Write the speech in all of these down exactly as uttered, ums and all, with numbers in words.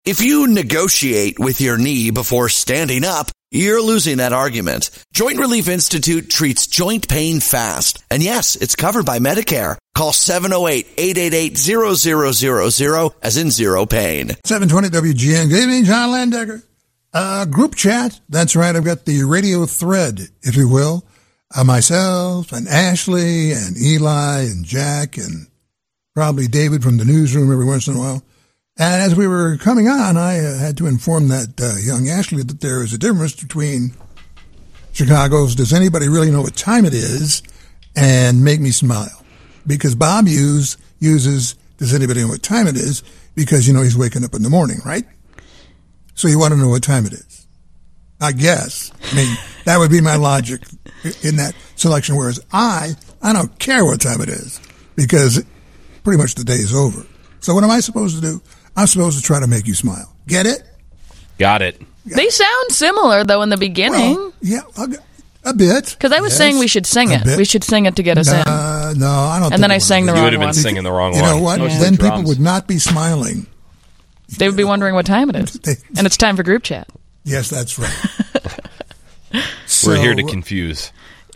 If you negotiate with your knee before standing up, you're losing that argument. Joint Relief Institute treats joint pain fast. And yes, it's covered by Medicare. Call seven oh eight, eight eight eight, zero zero zero zero as in zero pain. seven twenty W G N. Good evening, John Landecker. Uh, group chat. That's right. I've got the radio thread, if you will. Uh, myself and Ashley and Eli and Jack and probably David from the newsroom every once in a while. And as we were coming on, I uh, had to inform that uh, young Ashley that there is a difference between Chicago's Does Anybody Really Know What Time It Is and Make Me Smile. Because Bob Hughes uses Does Anybody Know What Time It Is because, you know, he's waking up in the morning, right? So you want to know what time it is. I guess. I mean, that would be my logic in that selection. Whereas I, I don't care what time it is because pretty much the day is over. So what am I supposed to do? I'm supposed to try to make you smile. Get it? Got it. They sound similar, though, in the beginning. Well, yeah, a, a bit. Because I was yes, saying we should sing it. bit. We should sing it to get us in. Uh, no, I don't. And think then I we sang the wanna You wrong would have been one. singing the wrong You one. know what? Yeah. Then Drums. people would not be smiling. They would be wondering what time it is. They- And it's time for group chat. Yes, that's right. So, We're here to confuse.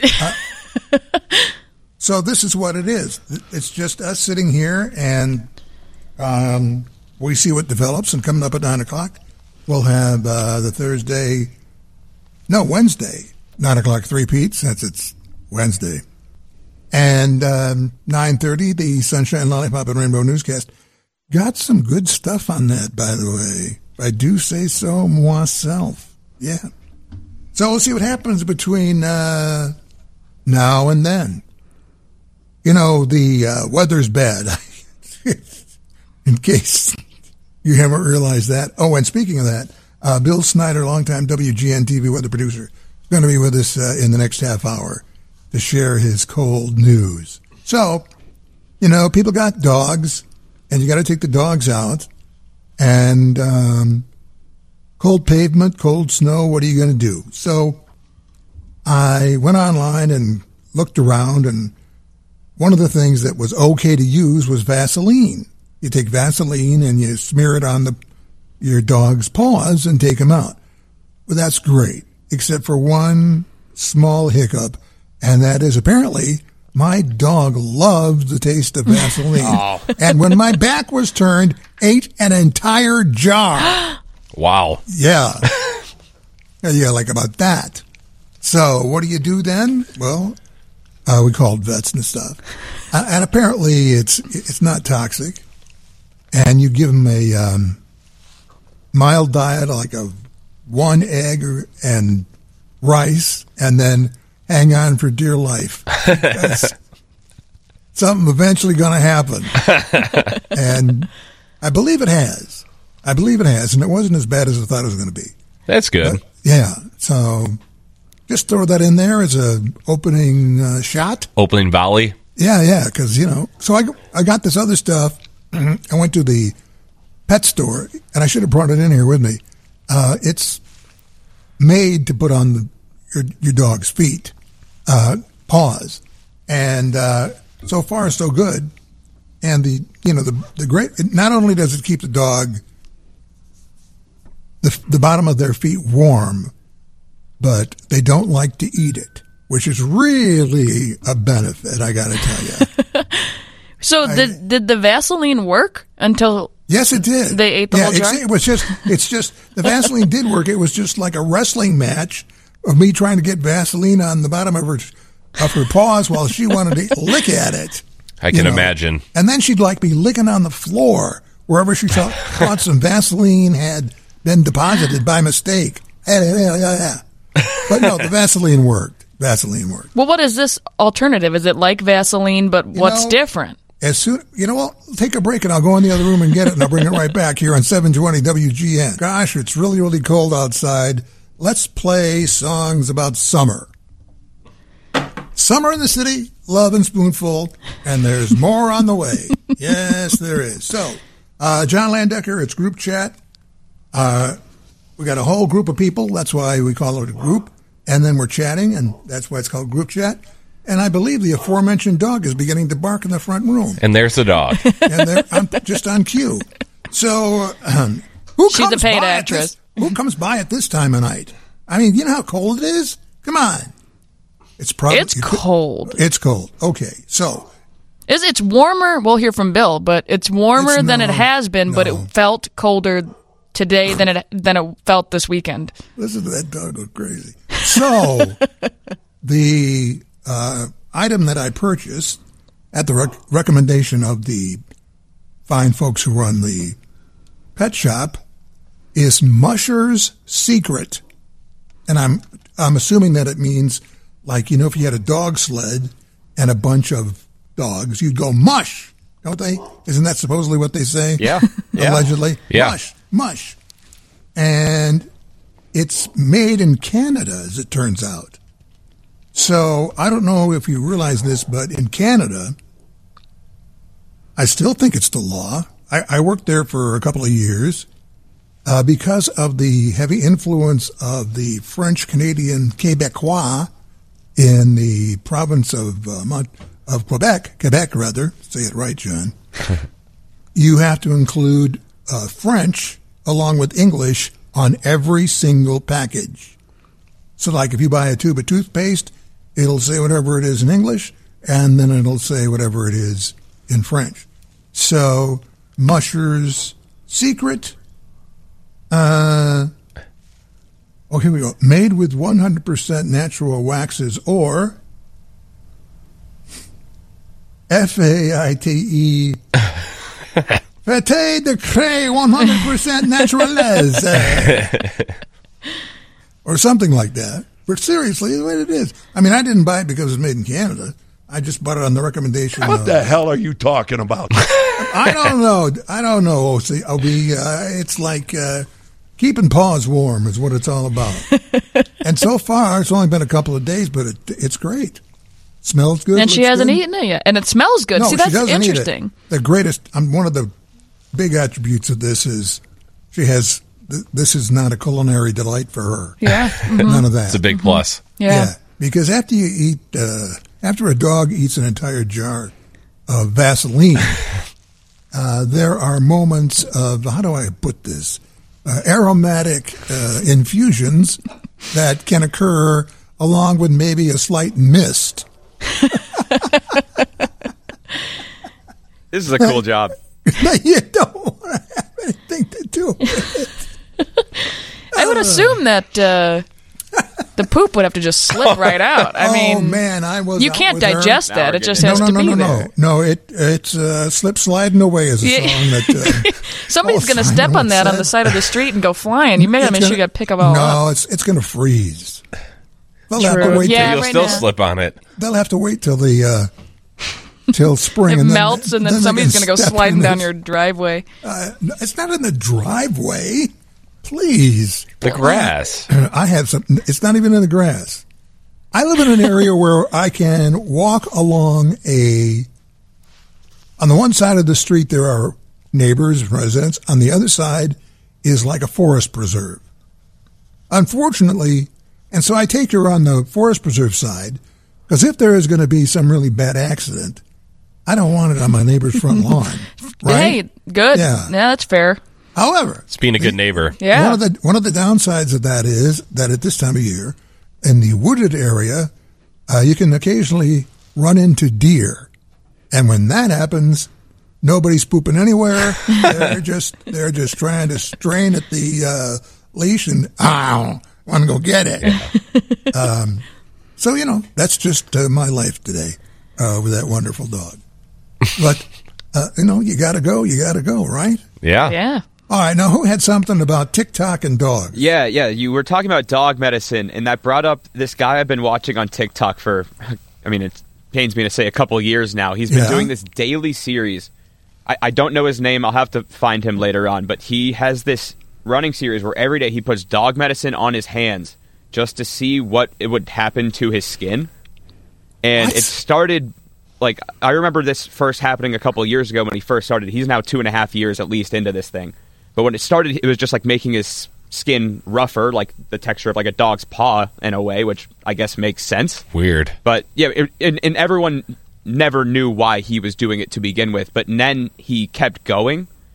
So this is what it is. It's just us sitting here, and um, we see what develops. And coming up at nine o'clock, we'll have uh, the Thursday, no Wednesday, nine o'clock three-peat since it's Wednesday, and um, nine thirty the Sunshine Lollipop and Rainbow Newscast. Got some good stuff on that, by the way. I do say so myself. Yeah. So we'll see what happens between uh, now and then. You know, the uh, weather's bad. In case you haven't realized that. Oh, and speaking of that, uh, Bill Snyder, longtime W G N T V weather producer, is going to be with us uh, in the next half hour to share his cold news. So, you know, people got dogs, and you got to take the dogs out. And um, cold pavement, cold snow, what are you going to do? So I went online and looked around, and one of the things that was okay to use was Vaseline. You take Vaseline and you smear it on the your dog's paws and take them out. Well, that's great, except for one small hiccup, and that is apparently my dog loves the taste of Vaseline. Oh. And when my back was turned, ate an entire jar. Wow. Yeah. Yeah, like about that. So what do you do then? Well, uh, we called vets and stuff. Uh, and apparently it's it's not toxic. And you give them a um, mild diet, like a one egg or, and rice, and then hang on for dear life. Something eventually going to happen. And I believe it has. I believe it has. And it wasn't as bad as I thought it was going to be. That's good. But, yeah. So just throw that in there as a opening uh, shot. Opening volley. Yeah, yeah. Because, you know, so I, I got this other stuff. I went to the pet store, and I should have brought it in here with me. Uh, it's made to put on the, your, your dog's feet, uh, paws. And uh, so far, so good. And the, you know, the, the great, it, not only does it keep the dog, the, the bottom of their feet warm, but they don't like to eat it, which is really a benefit, I got to tell you. So I, did did the Vaseline work until yes, it did. They ate the yeah, whole jar? It's, it was just, it's just, the Vaseline did work. It was just like a wrestling match of me trying to get Vaseline on the bottom of her, of her paws while she wanted to lick at it. I can you know. imagine. And then she'd like be licking on the floor wherever she thought, thought some Vaseline had been deposited by mistake. But no, the Vaseline worked. Vaseline worked. Well, what is this alternative? Is it like Vaseline, but You what's know, different? As soon, you know what? Take a break and I'll go in the other room and get it, and I'll bring it right back here on seven twenty W G N. Gosh, it's really, really cold outside. Let's play songs about summer. Summer in the city, love and spoonful, and there's more on the way. Yes, there is. So, uh, John Landecker, it's group chat. Uh, we got a whole group of people. That's why we call it a group. And then we're chatting, and that's why it's called group chat. And I believe the aforementioned dog is beginning to bark in the front room. And there's the dog. And they're I'm just on cue. So um, Who She's a comes paid by at actress. this- who comes by at this time of night? I mean, you know how cold it is? Come on. It's probably It's cold. It's cold. Okay, so It's, it's warmer. We'll hear from Bill, but it's warmer It's than no- it has been. But no. it felt colder today than it than it felt this weekend. listen to that dog go crazy. So the uh, item that I purchased at the rec- recommendation of the fine folks who run the pet shop is Musher's Secret. And I'm I'm assuming that it means, like, you know, if you had a dog sled and a bunch of dogs, you'd go mush, don't they? Isn't that supposedly what they say? Yeah. Yeah. Allegedly? Yeah. Mush, mush. And it's made in Canada, as it turns out. So I don't know if you realize this, but in Canada, I still think it's the law. I, I worked there for a couple of years. Uh, because of the heavy influence of the French-Canadian Quebecois in the province of uh, Mont- of Quebec, Quebec rather, say it right, John, you have to include uh, French along with English on every single package. So like if you buy a tube of toothpaste, it'll say whatever it is in English, and then it'll say whatever it is in French. So Musher's Secret... Uh, oh, here we go. Made with one hundred percent natural waxes or F A I T E Fete de Cray one hundred percent naturales. Or something like that. But seriously, the way it is. I mean, I didn't buy it because it was made in Canada. I just bought it on the recommendation What of... the hell are you talking about? I don't know. I don't know, O C. O B. Uh, it's like uh, keeping paws warm is what it's all about. And so far, it's only been a couple of days, but it, it's great. Smells good. And she looks hasn't good. eaten it yet, and it smells good. No, See, she that's doesn't eat it. interesting. The greatest, um, one of the big attributes of this is she has, th- this is not a culinary delight for her. Yeah. Mhm. None of that. It's a big plus. Yeah. Because after you eat, uh, after a dog eats an entire jar of Vaseline, uh, there are moments of, how do I put this, uh, aromatic uh, infusions that can occur along with maybe a slight mist. This is a cool job. You don't want to have anything to do with it. I would assume that uh, the poop would have to just slip right out. I oh, mean, man, I was you out can't with her. digest Now that. we're It just getting- has no, to no, be no, no, there. no. No, it it's uh, slip sliding away is a Yeah. song that. Uh, Somebody's Oh, going to Simon, step on what's that on that? the side of the street and go flying. You may it's have to make sure you gonna- got to pick them all no, up. it's it's going to freeze. They'll have True. to wait. Yeah, till, You'll right still now. slip on it. They'll have to wait till the uh, till spring. It and then, melts, and then, they somebody's can going to go step sliding in down this. your driveway. Uh, no, it's not in the driveway. Please, The grass. I have some. It's not even in the grass. I live in an area where I can walk along a. On the one side of the street, there are neighbors, residents. On the other side is like a forest preserve. Unfortunately, and so I take her on the forest preserve side, because if there is going to be some really bad accident, I don't want it on my neighbor's front lawn. Right? Hey, good. Yeah. Yeah, that's fair. However, It's being a good neighbor. Yeah. one of the one of the downsides of that is that at this time of year, in the wooded area, uh, you can occasionally run into deer, and when that happens, nobody's pooping anywhere. they're just they're just trying to strain at the uh, leash and ow, want to go get it. um, so you know that's just uh, my life today uh, with that wonderful dog. But uh, you know you got to go, you got to go, right? Yeah. Yeah. All right, now who had something about TikTok and dogs? Yeah, yeah. You were talking about dog medicine, and that brought up this guy I've been watching on TikTok for, I mean, it pains me to say a couple years now. He's been Yeah. doing this daily series. I, I don't know his name. I'll have to find him later on. But he has this running series where every day he puts dog medicine on his hands just to see what it would happen to his skin. And What? it started, like, I remember this first happening a couple of years ago when he first started. He's now two and a half years at least into this thing. But when it started, it was just like making his skin rougher, like the texture of like a dog's paw in a way, which I guess makes sense. Weird. But yeah, it, and, and everyone never knew why he was doing it to begin with. But then he kept going,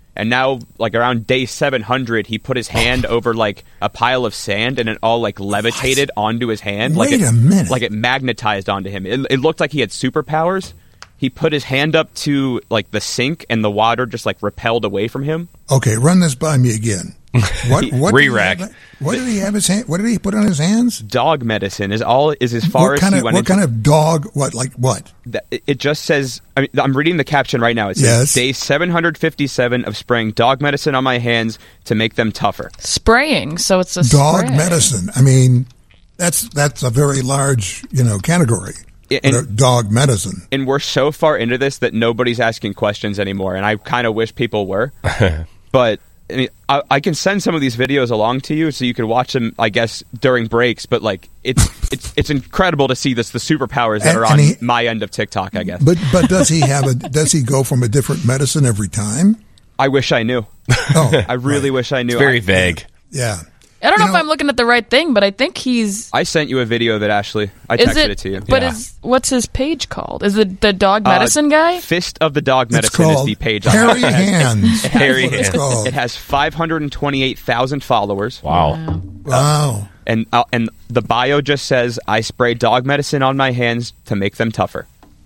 And now, like around day seven hundred, he put his hand over like a pile of sand, and it all like levitated what? onto his hand. Wait like it, a minute! Like it magnetized onto him. It, it looked like he had superpowers. He put his hand up to like the sink, and the water just like repelled away from him. Okay, run this by me again. What? What? Re-rack. Did he have, what did he have his hand? What did he put on his hands? Dog medicine is all is as far what as kind he of, went. What into, kind of dog? What? Like what? That, it just says. I mean, I'm reading the caption right now. It says Yes. day seven hundred fifty-seven of spraying dog medicine on my hands to make them tougher. Spraying, so it's a Dog spray. medicine. I mean, that's that's a very large, you know, category. And- Uh, dog medicine. And we're so far into this that nobody's asking questions anymore, and I kind of wish people were. But I mean, I, I can send some of these videos along to you so you can watch them, I guess, during breaks. But like, it's it's it's incredible to see this the superpowers that And- are and on he- my end of TikTok, I guess. But but does he have a? Does he go from a different medicine every time? I wish I knew. Oh, I really right. wish I knew. It's very I, vague. Yeah. I don't know, You if know- I'm looking at the right thing, but I think he's. I sent you a video of it, Ashley. I Is texted it? it, to you. But Yeah. is what's his page called? Is it the dog Uh, medicine guy? Fist of the Dog It's Medicine is called the page. on Hairy it. It has- Hands. Hairy That's what it's Hands. called. It has five hundred twenty-eight thousand followers. Wow. Wow. And uh, and the bio just says, I spray dog medicine on my hands to make them tougher.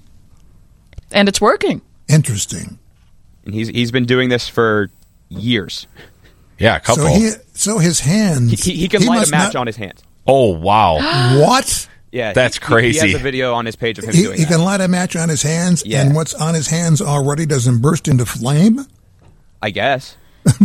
And it's working. Interesting. And he's he's been doing this for years. Yeah, a couple. So he so his hands. He, he, he can light a must match not- on his hands. oh, wow. What? Yeah, That's he- he- crazy. He has a video on his page of him He, doing he that. can light a match on his hands, Yeah. and what's on his hands already doesn't burst into flame. I guess.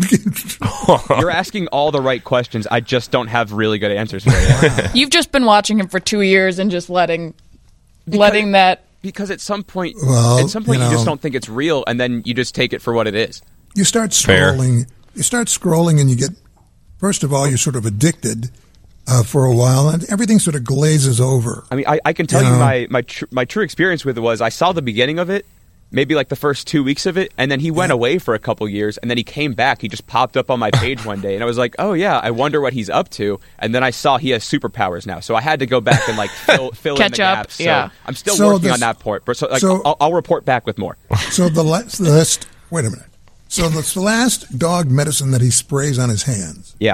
You're asking all the right questions. I just don't have really good answers for you. You've just been watching him for two years and just letting, letting that. Because at some point, Well, at some point, you you, just know- don't think it's real, and then you just take it for what it is. You start Fair. scrolling. You start scrolling, and you get. First of all, you're sort of addicted uh, for a while, and everything sort of glazes over. I mean, I, I can tell You you, know? my my tr- my true experience with it was I saw the beginning of it, maybe like the first two weeks of it, and then he went away for a couple years, and then he came back. He just popped up on my page one day, and I was like, oh yeah, I wonder what he's up to. And then I saw he has superpowers now, so I had to go back and like fill, fill in Catch the up, gaps. So yeah. I'm still So working this- on that part, but so, like, so- I'll, I'll report back with more. So the last list. Wait a minute. So the, the last dog medicine that he sprays on his hands Yeah.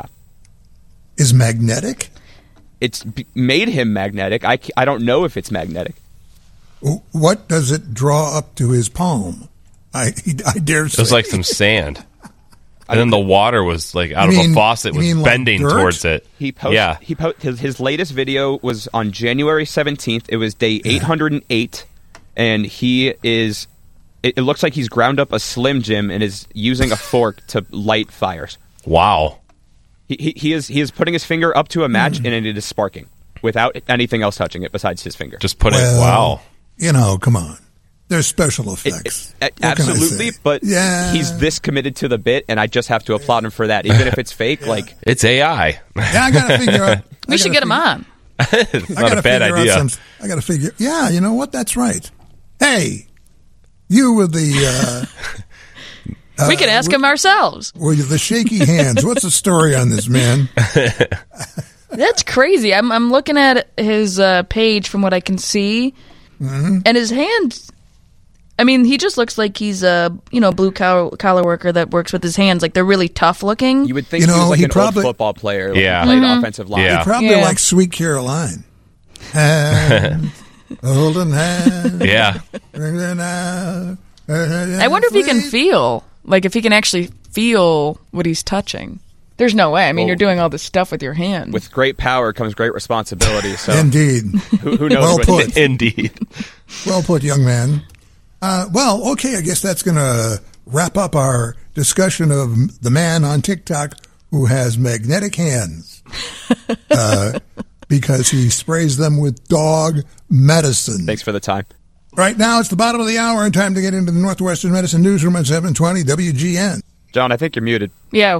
is magnetic. It's b- made him magnetic. I, c- I don't know if it's magnetic. What does it draw up to his palm? I I dare say It was like some sand. And then the water was like out You of mean- a faucet you was mean like bending dirt? towards it. He post, yeah. He po- his, his latest video was on January seventeenth. It was day eight hundred eight, and he is. It, it looks like he's ground up a Slim Jim and is using a fork to light fires. Wow. He, he he is he is putting his finger up to a match and it is sparking without anything else touching it besides his finger. Just put Well, it. Wow. You know, come on. There's special It- effects. it- What can I absolutely, say? but yeah. he's this committed to the bit, and I just have to applaud him for that, even if it's fake. Like It's A I. Yeah, I got to figure out. We I should gotta get him figure- on. It's I not gotta a bad figure out idea. some- I got to figure. Yeah, you know what? That's right. Hey, you with the uh, we can ask him ourselves. with the shaky hands. What's the story on this, man? That's crazy. I'm I'm looking at his uh, page from what I can see, Mm-hmm. and his hands. I mean, he just looks like he's a you know blue collar, collar worker that works with his hands. Like they're really tough looking. you would think You he was know, like he an probably- old football player, like Yeah. he played Mm-hmm. offensive line. Yeah. He probably Yeah. like Sweet Caroline. Hand, holding hand. Yeah. I I wonder if he can feel, like if he can actually feel what he's touching. There's no way. I mean, Well, you're doing all this stuff with your hand. With great power comes great responsibility. So Indeed. who, who knows? Well what put. Indeed. Well put, young man. Uh, well, okay, I guess that's going to wrap up our discussion of the man on TikTok who has magnetic hands uh, because he sprays them with dog medicine. Thanks for the time. Right now, it's the bottom of the hour and time to get into the Northwestern Medicine Newsroom at seven twenty W G N. John, I think you're muted. yeah.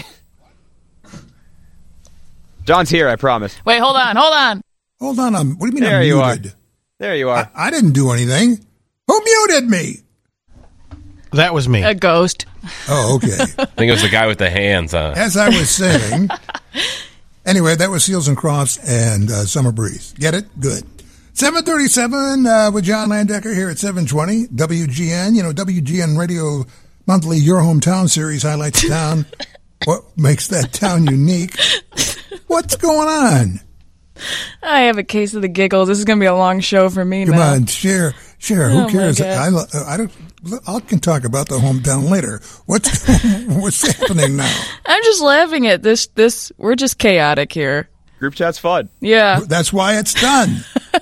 John's here, I promise. Wait, hold on, hold on. Hold on, I'm, what do you mean There I'm you are. muted? There you are. I, I didn't do anything. Who muted me? That was me. A ghost. Oh, okay. I think it was the guy with the hands. Uh, As I was saying, anyway, that was Seals and Crofts and uh, Summer Breeze. Get it? Good. seven thirty-seven uh, with John Landecker here at seven twenty W G N. You know, W G N Radio monthly Your Hometown series highlights the town. What makes that town unique? What's going on? I have a case of the giggles. This is going to be a long show for me Come now. on, share, share. Who Oh, my cares? God. I, lo- I don't. I can talk about the hometown later. What's what's happening now? I'm just laughing at this. This we're just chaotic here. Group chat's fun. Yeah. That's why it's done.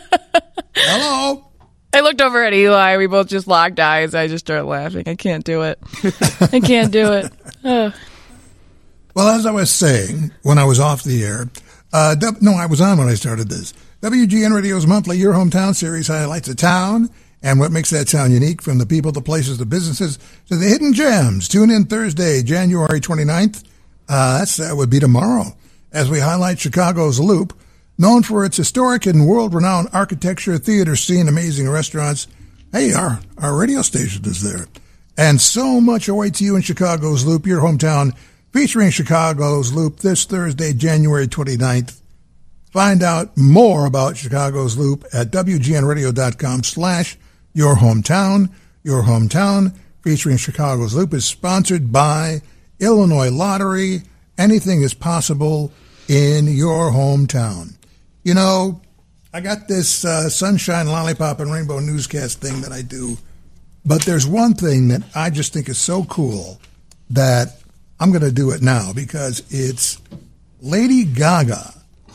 Hello. I looked over at Eli. We both just locked eyes. I just started laughing. I can't do it. I can't do it. Ugh. Well, as I was saying when I was off the air, uh, w- no, I was on when I started this. W G N Radio's monthly Your Hometown series highlights a town and what makes that town unique, from the people, the places, the businesses, to the hidden gems. Tune in Thursday, January twenty-ninth. Uh, that's, that would be tomorrow, as we highlight Chicago's Loop, known for its historic and world-renowned architecture, theater scene, amazing restaurants. Hey, our, our radio station is there. And so much awaits you in Chicago's Loop, your hometown, featuring Chicago's Loop this Thursday, January twenty-ninth. Find out more about Chicago's Loop at W G N radio dot com slash your hometown. Your hometown, featuring Chicago's Loop, is sponsored by Illinois Lottery. Anything is possible in your hometown. You know, I got this uh, Sunshine, Lollipop, and Rainbow newscast thing that I do, but there's one thing that I just think is so cool that I'm going to do it now, because it's Lady Gaga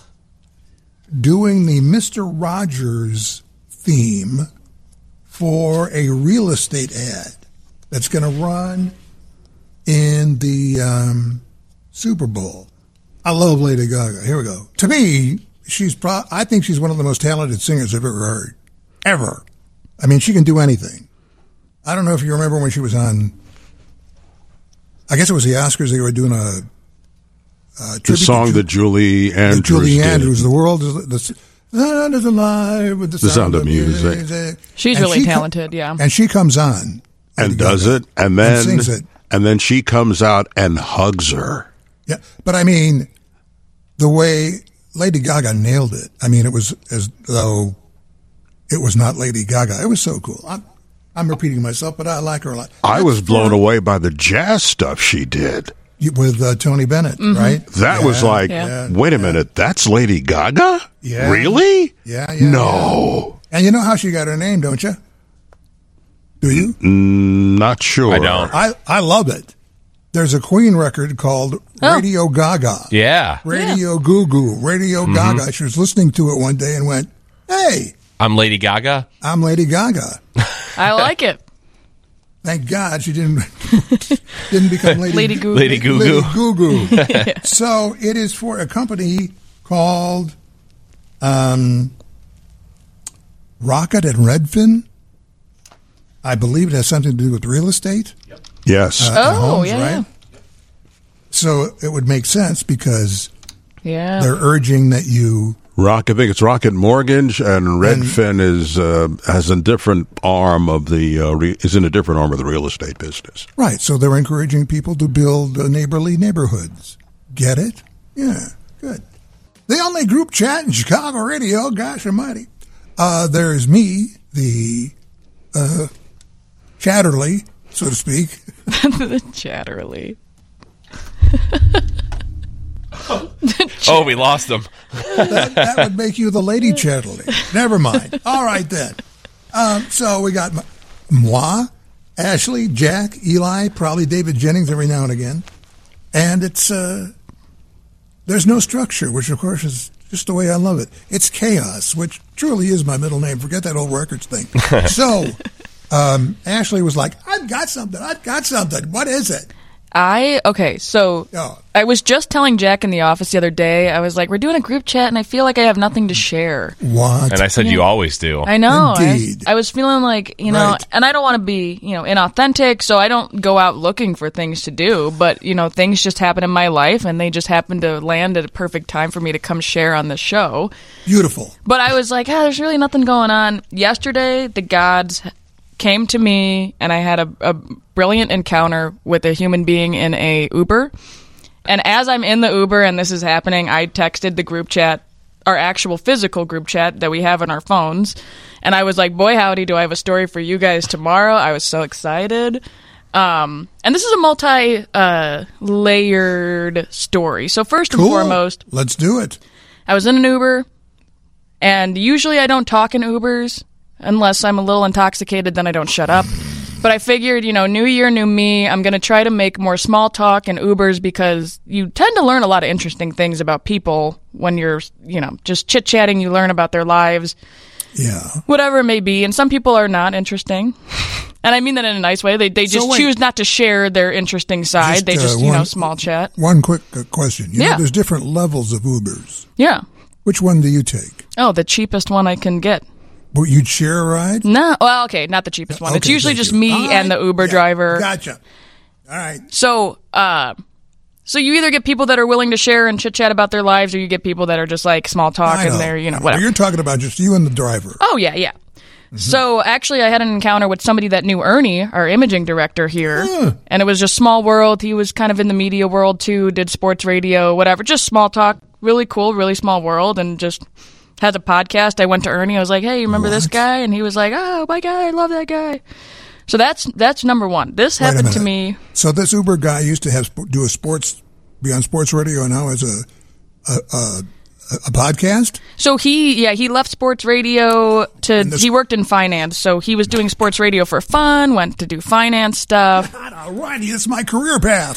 doing the Mister Rogers theme for a real estate ad that's going to run in the um, Super Bowl. I love Lady Gaga. Here we go. To me, she's pro- I think she's one of the most talented singers I've ever heard. Ever. I mean, she can do anything. I don't know if you remember when she was on, I guess it was the Oscars, they were doing a, a The tribute song to that Julie that Andrews Julie did. Andrews. The world is the sound is alive with the, The sound of music. She's And really she co- talented, yeah. And she comes on and Lady does Gaga, it, and then sings it. and then she comes out and hugs her. Yeah, but I mean, the way Lady Gaga nailed it. I mean, it was as though it was not Lady Gaga. It was so cool. I'm, I'm repeating myself, but I like her a lot. I was That's blown for- away by the jazz stuff she did. with uh, Tony Bennett, right? That Yeah, was like, Yeah. wait a minute, that's Lady Gaga? Yeah. Really? Yeah, yeah. No. And you know how she got her name, don't you? Do you? Mm, not sure. I don't. I, I love it. There's a Queen record called Oh. Radio Gaga. Yeah. Radio Goo Goo. Radio Gaga. She was listening to it one day and went, hey, I'm Lady Gaga. I'm Lady Gaga. I like it. Thank God she didn't didn't become Lady, Lady Goo. Lady Goo Lady Goo. Goo Goo. So it is for a company called um, Rocket and Redfin. I believe it has something to do with real estate. Yes. uh, and Oh, homes, yeah, right? So it would make sense because Yeah. they're urging that you. Rock, I think it's Rocket Mortgage, and Redfin is uh, has a different arm of the uh, re- is in a different arm of the real estate business. Right, so they're encouraging people to build uh, neighborly neighborhoods. Get it? Yeah, good. The only group chat in Chicago radio, gosh almighty. Uh, there's me, the uh, Chatterley, so to speak. Chatterly. Oh, we lost them. that, that would make you the Lady Chatterley. Never mind. All right, then. Um, so we got m- moi, Ashley, Jack, Eli, probably David Jennings every now and again. And it's, uh, there's no structure, which of course is just the way I love it. It's chaos, which truly is my middle name. Forget that old records thing. So, um, Ashley was like, I've got something. I've got something. What is it? I okay, so Oh. I was just telling Jack in the office the other day. I was like, "We're doing a group chat, and I feel like I have nothing to share." What? And I said, you always do. I know. I, Indeed. I was feeling like you know, Right. and I don't want to be you know inauthentic, so I don't go out looking for things to do. But you know, things just happen in my life, and they just happen to land at a perfect time for me to come share on the show. Beautiful. But I was like, ah, there's really nothing going on. Yesterday, the gods came to me, and I had a, a brilliant encounter with a human being in a Uber. And as I'm in the Uber and this is happening, I texted the group chat, our actual physical group chat that we have on our phones. And I was like, boy, howdy, do I have a story for you guys tomorrow. I was so excited. Um, and this is a multi uh, layered story. So first and Cool. foremost, Let's do it. I was in an Uber, and usually I don't talk in Ubers unless I'm a little intoxicated. Then I don't shut up. But I figured, you know, new year, new me. I'm going to try to make more small talk in Ubers because you tend to learn a lot of interesting things about people when you're, you know, just chit chatting. You learn about their lives. Yeah. Whatever it may be, and some people are not interesting, and I mean that in a nice way. They they just So wait. choose not to share their interesting side. Just, they just uh, you know one- small chat. One quick uh, question. You Yeah. know, there's different levels of Ubers. Yeah. Which one do you take? Oh, the cheapest one I can get. Well, you'd share a ride? No, well, okay, not the cheapest one. It's Okay, usually thank just you. me All and right. the Uber Yeah, driver. Gotcha. All right. So, uh, so you either get people that are willing to share and chit chat about their lives, or you get people that are just like small talk I know. and they're you know Well, whatever. You're talking about just you and the driver. Oh, yeah, yeah. So, actually, I had an encounter with somebody that knew Ernie, our imaging director here, and it was just small world. He was kind of in the media world, too, did sports radio, whatever, just small talk, really cool, really small world, and just has a podcast. I went to Ernie, I was like, hey, you remember this What? guy? And he was like, oh, my guy, I love that guy. So that's that's number one. This Wait a happened to minute. me. So this Uber guy used to have sp- do a sports, be on sports radio, and now has a a, a, a podcast? So he, yeah, he left sports radio to, this- he worked in finance, so he was doing sports radio for fun, went to do finance stuff. All right, that's my career path.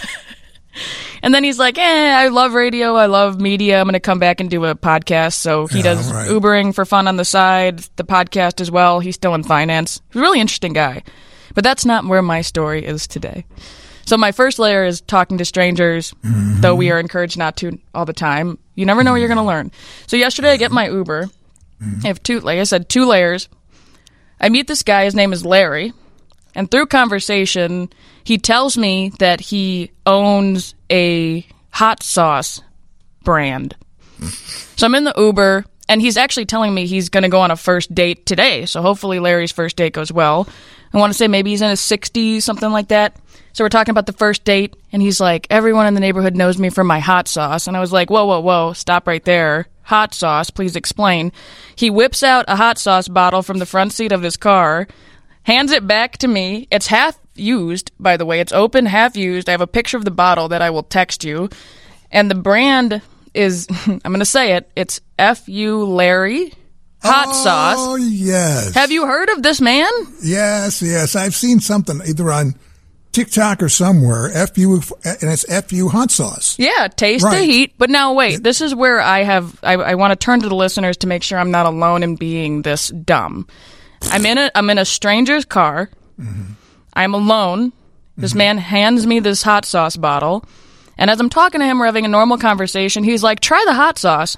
And then he's like, eh, I love radio, I love media, I'm going to come back and do a podcast. So he Yeah, does right. Ubering for fun on the side, the podcast as well. He's still in finance. He's a really interesting guy. But that's not where my story is today. So my first layer is talking to strangers, Mm-hmm. though we are encouraged not to all the time. You never know what you're going to learn. So yesterday I get my Uber. Mm-hmm. I have two, like I said, two layers. I meet this guy, his name is Larry. And through conversation, he tells me that he owns a hot sauce brand. So I'm in the Uber, and he's actually telling me he's going to go on a first date today. So hopefully Larry's first date goes well. I want to say maybe he's in his sixties, something like that. So we're talking about the first date, and he's like, everyone in the neighborhood knows me for my hot sauce. And I was like, whoa, whoa, whoa, stop right there. Hot sauce, please explain. He whips out a hot sauce bottle from the front seat of his car, hands it back to me. It's half used, by the way. It's open, half used. I have a picture of the bottle that I will text you. And the brand is, I'm going to say it, it's F U Larry hot oh, sauce. Oh, yes. Have you heard of this man? Yes, yes. I've seen something either on TikTok or somewhere. F U, and it's F U hot sauce. Yeah, taste the Right. heat. But now wait, this is where I have, I, I want to turn to the listeners to make sure I'm not alone in being this dumb. I'm in a, I'm in a stranger's car. Mm-hmm. I'm alone. This Mm-hmm. man hands me this hot sauce bottle. And as I'm talking to him, we're having a normal conversation. He's like, try the hot sauce.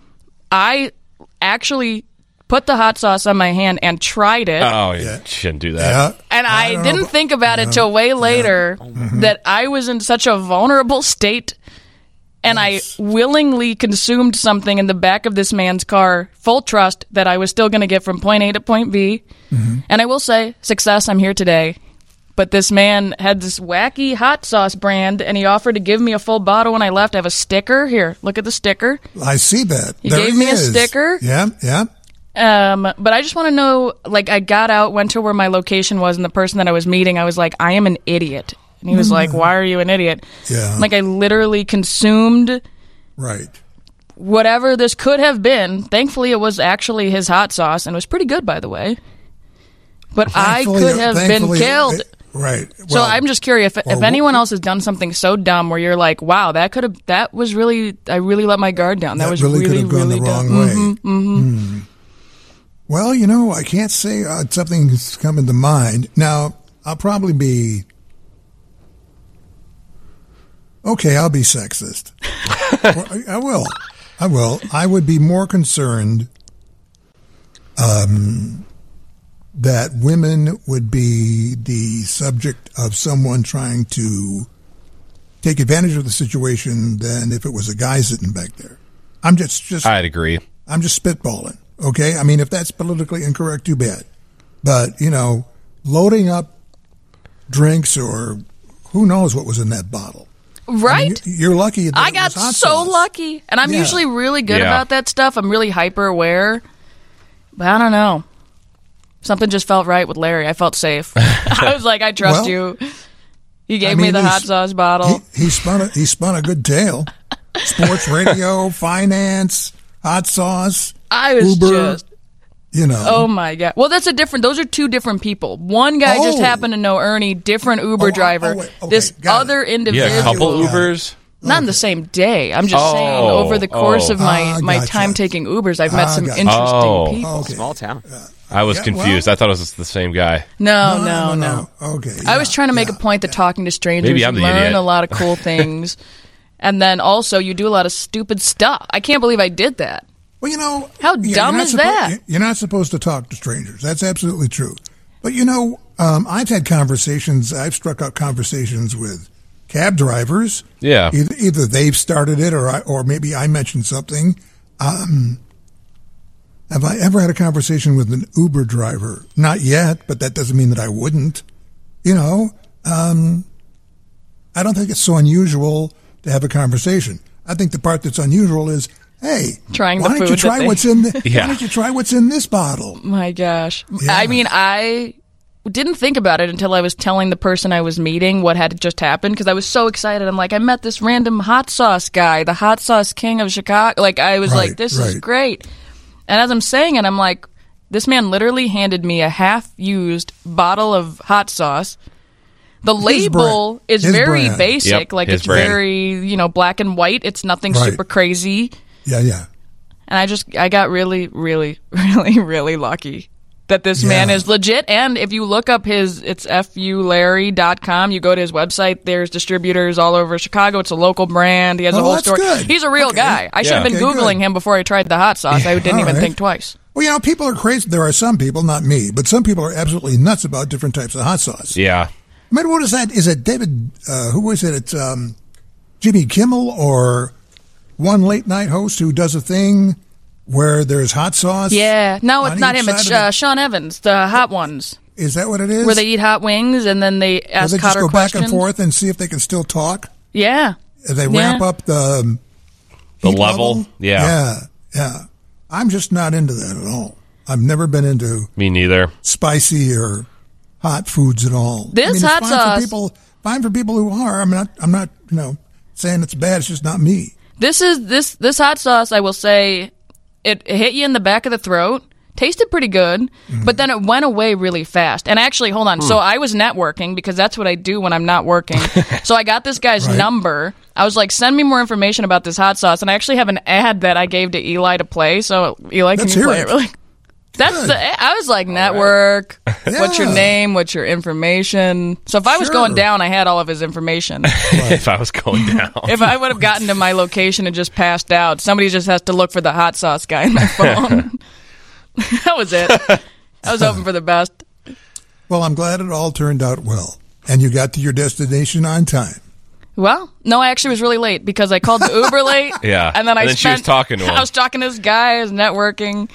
I actually put the hot sauce on my hand and tried it. Oh, you shouldn't do that. Yeah. And I, don't didn't know. think about it till way later that I was in such a vulnerable state, and I willingly consumed something in the back of this man's car, full trust that I was still going to get from point A to point B. Mm-hmm. And I will say, success, I'm here today. But this man had this wacky hot sauce brand, and he offered to give me a full bottle when I left. I have a sticker. Here, look at the sticker. I see that. He There gave he me a is. sticker. Yeah, yeah. Um, but I just want to know, like, I got out, went to where my location was, and the person that I was meeting, I was like, I am an idiot. And he was like, why are you an idiot? Yeah. Like, I literally consumed Right. whatever this could have been. Thankfully, it was actually his hot sauce, and it was pretty good, by the way. But I Thankfully- could have been thankfully- killed. Right. So Well, I'm just curious if, if or- anyone else has done something so dumb where you're like, wow, that could have, that was really, I really let my guard down. That, that was really, really, could have gone really the wrong dumb. way. Mm-hmm, mm-hmm. Hmm. Well, you know, I can't say uh, something's coming to mind. Now, I'll probably be... Okay, I'll be sexist. Well, I, I will. I will. I would be more concerned um, that women would be the subject of someone trying to take advantage of the situation than if it was a guy sitting back there. I'm just, just I'd agree. I'm just spitballing, okay? I mean, if that's politically incorrect, too bad. But, you know, loading up drinks or who knows what was in that bottle. Right? I mean, you're lucky that I it got was hot so sauce. lucky. And I'm Yeah. usually really good Yeah. about that stuff. I'm really hyper aware. But I don't know. Something just felt right with Larry. I felt safe. I was like, I trust Well, you. He gave I mean, me the he's- hot sauce bottle. He, he spun a, he spun a good tale. Sports radio, finance, hot sauce, I was Uber, just, you know. oh my God. Well, that's a different, those are two different people. One guy just Oh. happened to know Ernie, different Uber Oh, oh, driver. oh, wait, okay, this got it. other Yeah, individual. a couple Got it. Ubers. Not in the same day. I'm just Oh, saying, over the course oh. of my, Ah, my gotcha. time taking Ubers, I've met Ah, some gotcha. interesting Oh. people. Okay. Small town. I was Yeah, confused. well- I thought it was the same guy. No, no, no. Okay. I was yeah, trying to make yeah. a point that talking to strangers, Maybe you I'm the learn idiot. a lot of cool things. And then also, you do a lot of stupid stuff. I can't believe I did that. Well, you know, How yeah, dumb you're not is suppo- that? You're not supposed to talk to strangers. That's absolutely true. But you know, um, I've had conversations. I've struck up conversations with cab drivers. Yeah. Either, either they've started it, or I, or maybe I mentioned something. Um, have I ever had a conversation with an Uber driver? Not yet, but that doesn't mean that I wouldn't. You know, um, I don't think it's so unusual to have a conversation. I think the part that's unusual is, hey, Trying why the don't food you that try they- what's in the, Yeah. Why don't you try what's in this bottle? My gosh. Yeah. I mean, I didn't think about it until I was telling the person I was meeting what had just happened because I was so excited. I'm like, I met this random hot sauce guy, the hot sauce king of Chicago. Like, I was Right, like, this is right. great. And as I'm saying it, I'm like, this man literally handed me a half-used bottle of hot sauce. The His label brand. is His very brand. basic. Yep, like, his it's brand. very, you know, black and white. It's nothing Right. super crazy. Yeah, yeah. And I just, I got really, really, really, really lucky that this Yeah. man is legit. And if you look up his, it's f u larry dot com, you go to his website, there's distributors all over Chicago. It's a local brand. He has Oh, a whole that's story. good. He's a real Okay. guy. I should have Yeah. been Okay, Googling good. him before I tried the hot sauce. I didn't All even right. think twice. Well, you know, people are crazy. There are some people, not me, but some people are absolutely nuts about different types of hot sauce. Yeah. I mean, what is that? Is it David, uh, who was it? It's um, Jimmy Kimmel or one late night host who does a thing where there's hot sauce? Yeah. No, on it's not each him. side It's of the- uh, Sean Evans, the hot ones, Is that what it is? where they eat hot wings and then they Where ask they just hotter go back questions. and forth and see if they can still talk? Yeah. They Yeah. ramp up the um, The heat level? Yeah. Yeah, yeah. I'm just not into that at all. I've never been into Me neither. spicy or hot foods at all. This I mean, it's hot fine sauce- for people. Fine for people who are. I'm not. I'm not. You know, saying it's bad. It's just not me. This is this this hot sauce. I will say, it, it hit you in the back of the throat. Tasted pretty good, Mm-hmm. but then it went away really fast. And actually, hold on. So I was networking because that's what I do when I'm not working. So I got this guy's Right. number. I was like, send me more information about this hot sauce. And I actually have an ad that I gave to Eli to play. So Eli, can Let's you hear play it. it? Really? That's Good. the. I was like, network. What's your Yeah. name? What's your information? So if I was Sure. going down, I had all of his information. If I was going down. If I would have gotten to my location and just passed out, somebody just has to look for the hot sauce guy in my phone. That was it. I was hoping for the best. Well, I'm glad it all turned out well, and you got to your destination on time. Well, no, I actually was really late because I called the Uber late. Yeah. And then I And then she spent, was talking to him. I was talking to this guy. I was networking.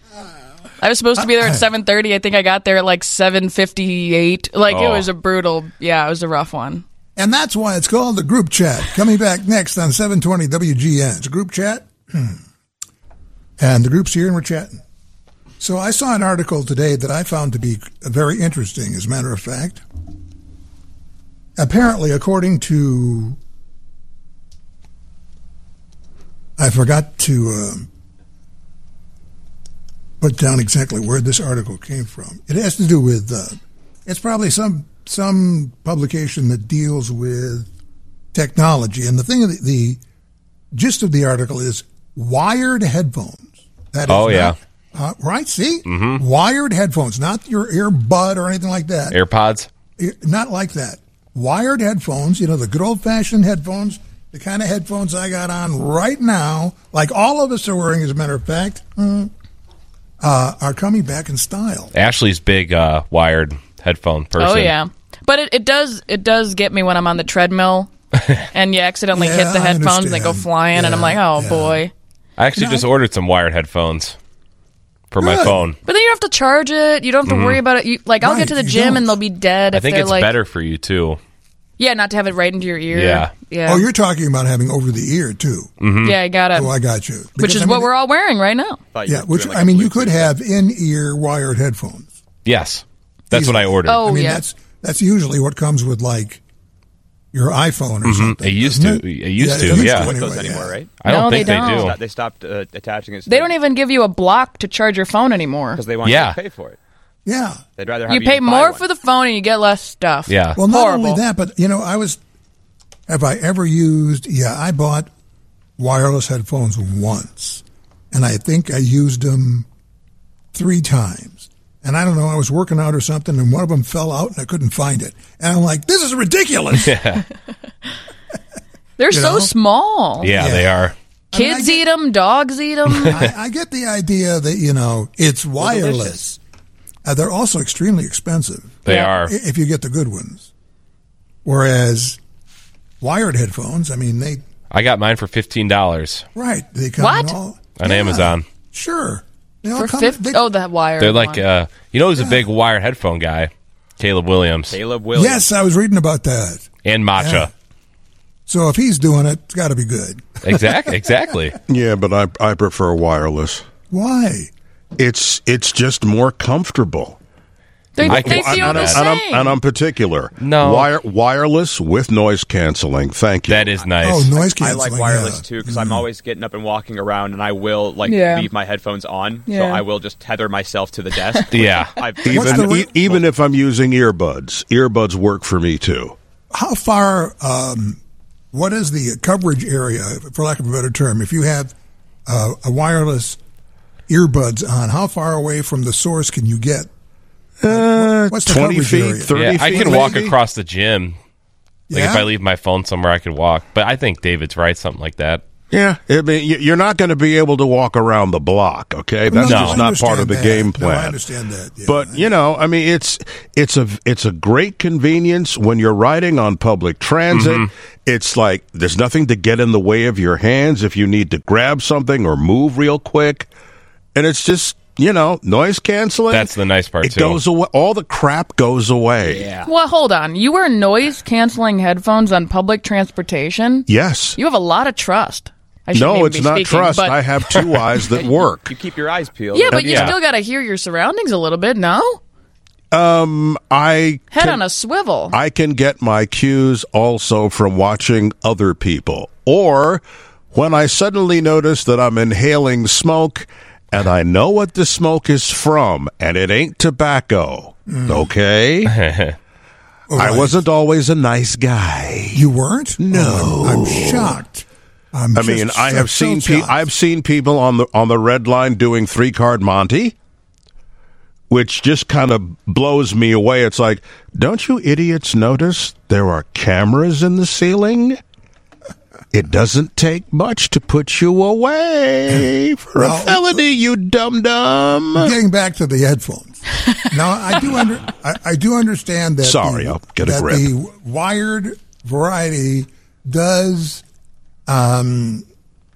I was supposed to be there at seven thirty. I think I got there at like seven fifty-eight. Like, it Oh. was a brutal, yeah, it was a rough one. And that's why it's called the group chat. Coming back next on seven twenty W G N. It's a group chat. Hmm. And the group's here and we're chatting. So I saw an article today that I found to be very interesting, as a matter of fact. Apparently, according to... I forgot to um, put down exactly where this article came from. It has to do with... Uh, it's probably some some publication that deals with technology. And the thing, the, the gist of the article is wired headphones. That is Oh, not- yeah. Uh, right, see? Mm-hmm. Wired headphones, not your earbud or anything like that. AirPods? Ear- Not like that. Wired headphones, you know, the good old-fashioned headphones, the kind of headphones I got on right now, like all of us are wearing, as a matter of fact, mm, uh, are coming back in style. Ashley's big uh, wired headphone person. Oh, yeah. But it, it does it does get me when I'm on the treadmill and you accidentally Yeah, hit the I headphones and they go understand. flying and I'm Yeah, like, oh, yeah. boy. I actually No, just I- ordered some wired headphones for my Good. phone. But then you don't have to charge it. You don't have to worry about it. You, like, I'll Right, get to the you gym don't. and they'll be dead I if think they're it's like, better for you, too. yeah, not to have it right into your ear. Yeah. Yeah. Oh, you're talking about having over the ear, too. Yeah, I got it. Oh, I got you. Which Because, is I mean, what we're all wearing right now. Thought you Yeah, were which, doing, like, I a mean, you Bluetooth could thing. have in-ear wired headphones. Yes. That's what I ordered. Oh, I mean, yeah. that's that's usually what comes with like your iPhone or Mhm. something. It used doesn't to. It, It used to, it doesn't yeah. go With anyway, those anymore, yeah. right? I don't No, think they they, don't. do. Stop- They stopped uh, attaching it. They don't even give you a block to charge your phone anymore. because they want Yeah. you to pay for it. Yeah. They'd rather have You you, pay just buy more one. for the phone and you get less stuff. Yeah. Well, not Horrible. only that, but you know, I was. Have I ever used? Yeah, I bought wireless headphones once, and I think I used them three times. And I don't know, I was working out or something, and one of them fell out, and I couldn't find it. And I'm like, "This is ridiculous." Yeah. They're You so know? small. Yeah, Yeah. they are. I mean, I Kids get- eat them, dogs eat them. I, I get the idea that you know it's wireless. Uh, they're also extremely expensive. They Yeah. are. i- if you get the good ones. Whereas wired headphones, I mean, they I got mine for fifteen dollars right they come What? in all on Yeah, Amazon. Sure, they all For come. fifty. they- Oh, that wire. They're like, one. uh, you know, who's a big wired headphone guy? Caleb Williams Caleb Williams. yes, I was reading about that. and Matcha. Yeah. So if he's doing it, it's got to be good. Exactly. Exactly. Yeah, but I I prefer wireless. Why? It's it's just more comfortable. they, I they can- feel and the I'm- same. And I'm, and I'm particular. No. Wire, wireless with noise canceling. Thank you. That is nice. Oh, noise I canceling. like wireless yeah. too because I'm always getting up and walking around, and I will like Yeah. leave my headphones on, Yeah. so I will just tether myself to the desk. Yeah. I've, What's Even the re- e- even if I'm using earbuds, earbuds work for me too. How far? Um, what is the coverage area, for lack of a better term? If you have uh, a wireless earbuds on, how far away from the source can you get? Uh, What's the twenty coverage feet, area? thirty Yeah, feet. I can walk maybe? across the gym. Like Yeah? if I leave my phone somewhere, I could walk. But I think David's right, something like that. Yeah, I mean, y- you're not going to be able to walk around the block. Okay, that's No, just I not part of the understand game that. No, plan. I understand that. Yeah, But I- you know, I mean, it's it's a it's a great convenience when you're riding on public transit. Mm-hmm. It's like there's nothing to get in the way of your hands if you need to grab something or move real quick, and it's just you know noise canceling. That's the nice part, It too. goes away. All the crap goes away. yeah. Well, hold on. You wear noise canceling headphones on public transportation? Yes. You have a lot of trust. I shouldn't No, even it's be not speaking, trust. but- I have two eyes that work. You keep your eyes peeled. Yeah, but you Yeah. still got to hear your surroundings a little bit, no? Um, I Head can- on a swivel. I can get my cues also from watching other people. Or when I suddenly notice that I'm inhaling smoke and I know what the smoke is from and it ain't tobacco. Okay? All I right. wasn't always a nice guy. You weren't? No. Oh, I'm, I'm shocked. I'm I just mean, I so- have so seen pe- shocked. I've seen people on the on the red line doing three card Monte, which just kind of blows me away. It's like, don't you idiots notice there are cameras in the ceiling? It doesn't take much to put you away for Well, a felony, you dum dum. Getting back to the headphones. Now, I do under, I, I do understand that. Sorry, the, I'll get a that grip. the wired variety does um,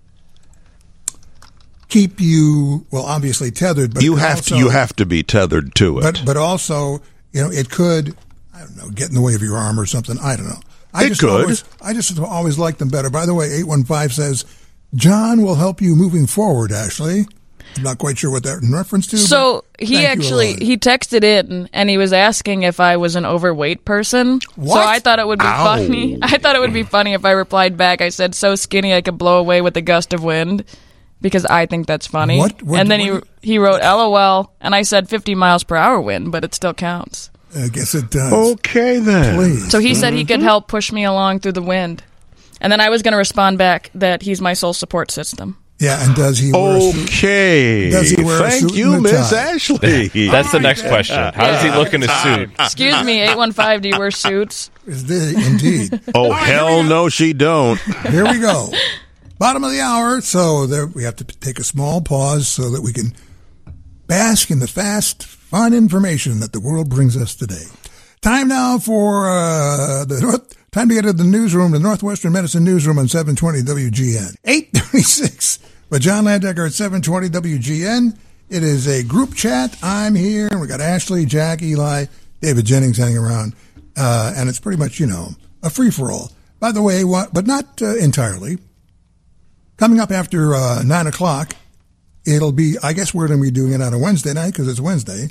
keep you well, obviously tethered, but You it have also, to you have to be tethered to it. but but also, you know, it could, I don't know, get in the way of your arm or something. I don't know. I It just could. Always, I just always liked them better. By the way, eight one five says, John will help you moving forward, Ashley. I'm not quite sure what that in reference to. So but he thank you a actually lot. he texted in and he was asking if I was an overweight person. So What? I thought it would be Ow. funny. I thought it would be funny if I replied back. I said so skinny I could blow away with a gust of wind because I think that's funny. What- what- and then what- he he wrote LOL and I said fifty miles per hour wind, but it still counts. I guess it does. Okay then. Please. So he said he Mm-hmm. could help push me along through the wind. And then I was going to respond back that he's my sole support system. Yeah, and does he wear a suit? Okay. Does he wear a Thank suit you, and a Miss tie? Ashley. That's the next question. How does he look in a suit? Excuse me, eight one five, do you wear suits? Is this, indeed. Oh, hell no, she don't. Here we go. Bottom of the hour. So there, we have to take a small pause so that we can bask in the fast, fun information that the world brings us today. Time now for uh, the North. Time to get to the newsroom, the Northwestern Medicine Newsroom on seven twenty W G N. eight thirty-six with John Landecker at seven twenty W G N. It is a group chat. I'm here, and we got Ashley, Jack, Eli, David Jennings hanging around. Uh, and it's pretty much, you know, a free-for-all. By the way, what, but not uh, entirely. Coming up after uh, nine o'clock, it'll be, I guess we're going to be doing it on a Wednesday night because it's Wednesday.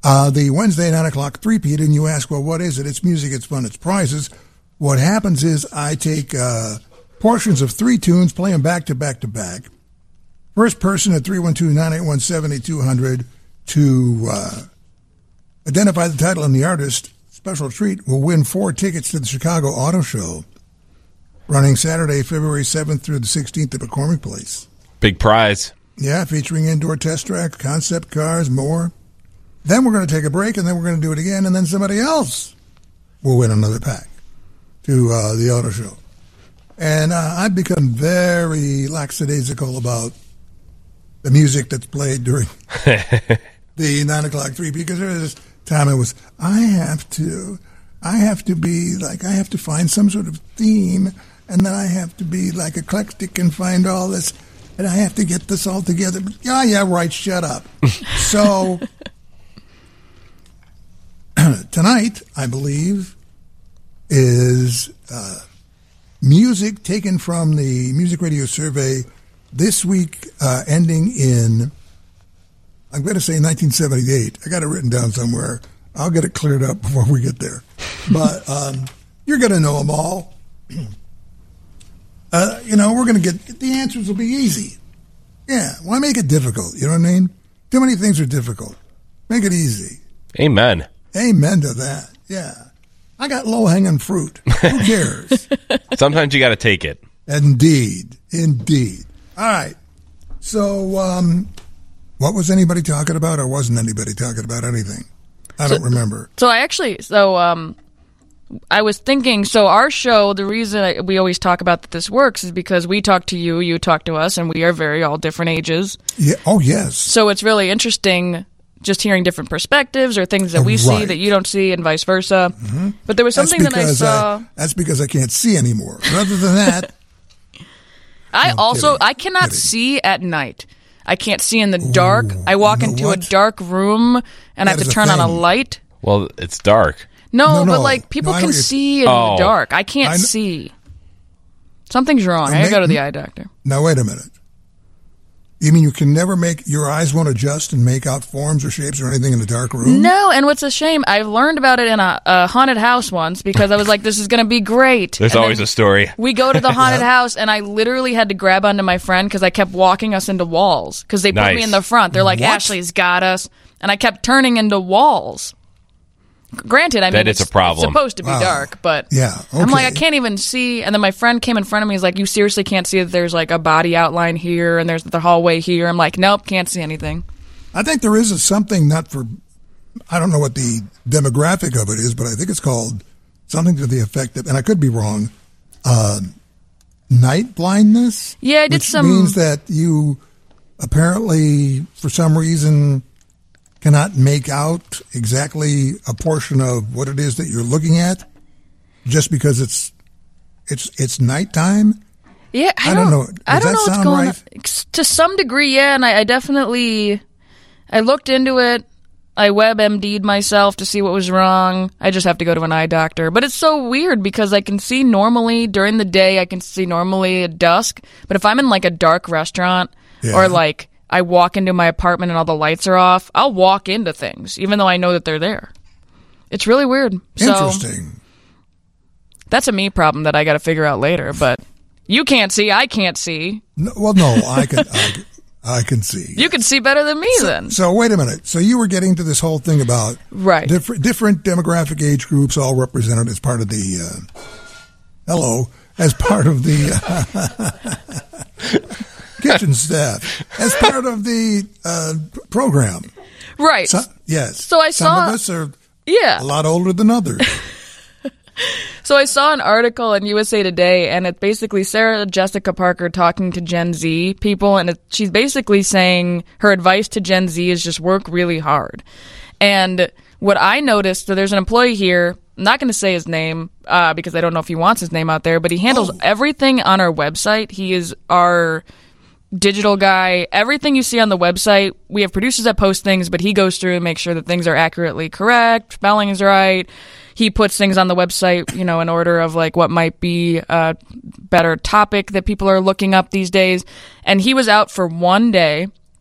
Uh, the Wednesday nine o'clock three-peat, and you ask, well, what is it? It's music, it's fun, it's prizes. What happens is I take uh, portions of three tunes, play them back to back to back. First person at three one two, nine eight one, seven two zero zero to uh, identify the title and the artist, special treat, will win four tickets to the Chicago Auto Show, running Saturday, February seventh through the sixteenth at McCormick Place. Big prize. Yeah, featuring indoor test track, concept cars, more. Then we're going to take a break, and then we're going to do it again, and then somebody else will win another pack to uh, the auto show. And uh, I've become very lackadaisical about the music that's played during the nine o'clock three, because there was this time it was, I have to, I have to be like, I have to find some sort of theme, and then I have to be like eclectic and find all this, and I have to get this all together. But, yeah, yeah, right, shut up. So tonight, I believe, is uh, music taken from the Music Radio Survey this week, uh, ending in, I'm going to say nineteen seventy-eight. I got it written down somewhere. I'll get it cleared up before we get there. But um, you're going to know them all. Uh, you know, we're going to get, the answers will be easy. Yeah, why make it difficult? You know what I mean? Too many things are difficult. Make it easy. Amen. Amen to that. Yeah. I got low-hanging fruit. Who cares? Sometimes you got to take it. Indeed. Indeed. All right. So, um, what was anybody talking about, or wasn't anybody talking about anything? I don't so, remember. So I actually, so um, I was thinking, so our show, the reason I, we always talk about that this works is because we talk to you, you talk to us, and we are very all different ages. Yeah. Oh, yes. So it's really interesting just hearing different perspectives or things that we right. see that you don't see and vice versa. Mm-hmm. But there was something that I saw. I, that's because I can't see anymore. But other than that. I no, also, kidding. I cannot kidding. see at night. I can't see in the dark. Ooh, I walk you know into what? a dark room and That I have is to a turn on a thing. light. Well, it's dark. No, No, no. but like people No, I know can what you're- see in Oh. the dark. I can't I kn- see. Something's wrong. Now, I gotta go to make- the eye doctor. Now, wait a minute. You mean you can never make, your eyes won't adjust and make out forms or shapes or anything in a dark room? No, and what's a shame, I learned about it in a, a haunted house once because I was like, this is going to be great. There's And always then a story. We go to the haunted house, and I literally had to grab onto my friend because I kept walking us into walls because they put me Nice. in the front. They're like, What? Ashley's got us. And I kept turning into walls. Granted, I mean, That is it's, a problem. it's supposed to be Wow. dark, but Yeah, I'm like, I okay. can't even see. And then my friend came in front of me. He's like, you seriously can't see that there's like a body outline here and there's the hallway here. I'm like, nope, can't see anything. I think there is a something, not for, I don't know what the demographic of it is, but I think it's called something to the effect of, and I could be wrong, uh, night blindness. Yeah, I did which some- means that you apparently, for some reason, cannot make out exactly a portion of what it is that you're looking at, just because it's it's it's nighttime. Yeah, I, I don't know. I Does don't that know what's sound going right? on. To some degree, yeah, and I, I definitely, I looked into it. I WebMD'd myself to see what was wrong. I just have to go to an eye doctor. But it's so weird because I can see normally during the day. I can see normally at dusk. But if I'm in like a dark restaurant Yeah. or like I walk into my apartment and all the lights are off, I'll walk into things even though I know that they're there. It's really weird. So Interesting. that's a me problem that I got to figure out later. But you can't see. I can't see. No, well, no, I can I, can- I can see. You can see better than me then. So wait a minute. So you were getting to this whole thing about Right. different different demographic age groups all represented as part of the uh, hello as part of the uh, kitchen staff as part of the uh, program. Right. So, yes. So I some saw- of us are Yeah. a lot older than others. So I saw an article in U S A Today, and it's basically Sarah Jessica Parker talking to Gen Z people, and it, she's basically saying her advice to Gen Z is just work really hard. And what I noticed, so there's an employee here, I'm not going to say his name uh, because I don't know if he wants his name out there, but he handles Oh. everything on our website. He is our digital guy. Everything you see on the website, we have producers that post things, but he goes through and makes sure that things are accurately correct, spelling is right. He puts things on the website, you know, in order of like what might be a better topic that people are looking up these days. And he was out for one day,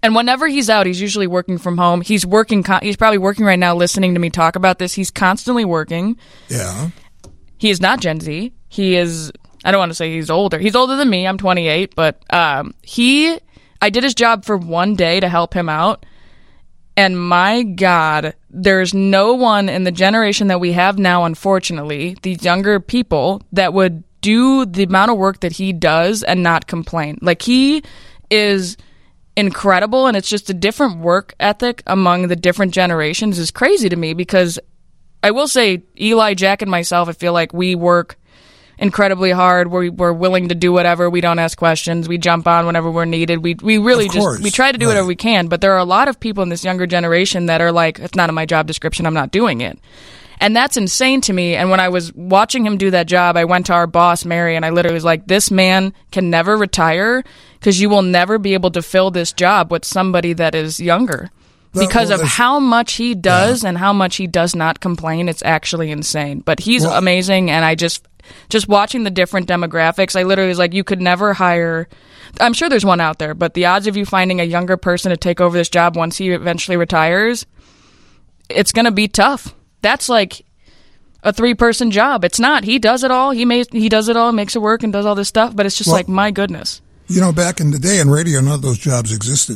And whenever he's out, he's usually working from home. He's working. Con- he's probably working right now, listening to me talk about this. He's constantly working. Yeah. He is not Gen Z. He is. I don't want to say he's older. He's older than me. I'm twenty-eight, but um, he. I did his job for one day to help him out, and my God, there's no one in the generation that we have now, unfortunately, these younger people that would do the amount of work that he does and not complain. Like, he is incredible, and it's just a different work ethic among the different generations is crazy to me, because I will say Eli, Jack, and myself, I feel like we work incredibly hard. We're, we're willing to do whatever. We don't ask questions. We jump on whenever we're needed. We we really just we try to do whatever we can, but there are a lot of people in this younger generation that are like, it's not in my job description, I'm not doing it. And that's insane to me. And when I was watching him do that job, I went to our boss, Mary, and I literally was like, this man can never retire, because you will never be able to fill this job with somebody that is younger. Well, because well, of how much he does yeah. and how much he does not complain, it's actually insane. But he's well, amazing, and I just just watching the different demographics, I literally was like, you could never hire... I'm sure there's one out there, but the odds of you finding a younger person to take over this job once he eventually retires, it's going to be tough. That's like a three-person job. It's not. He does it all. He may, he does it all, makes it work, and does all this stuff, but it's just well, like, my goodness. You know, back in the day in radio, none of those jobs existed.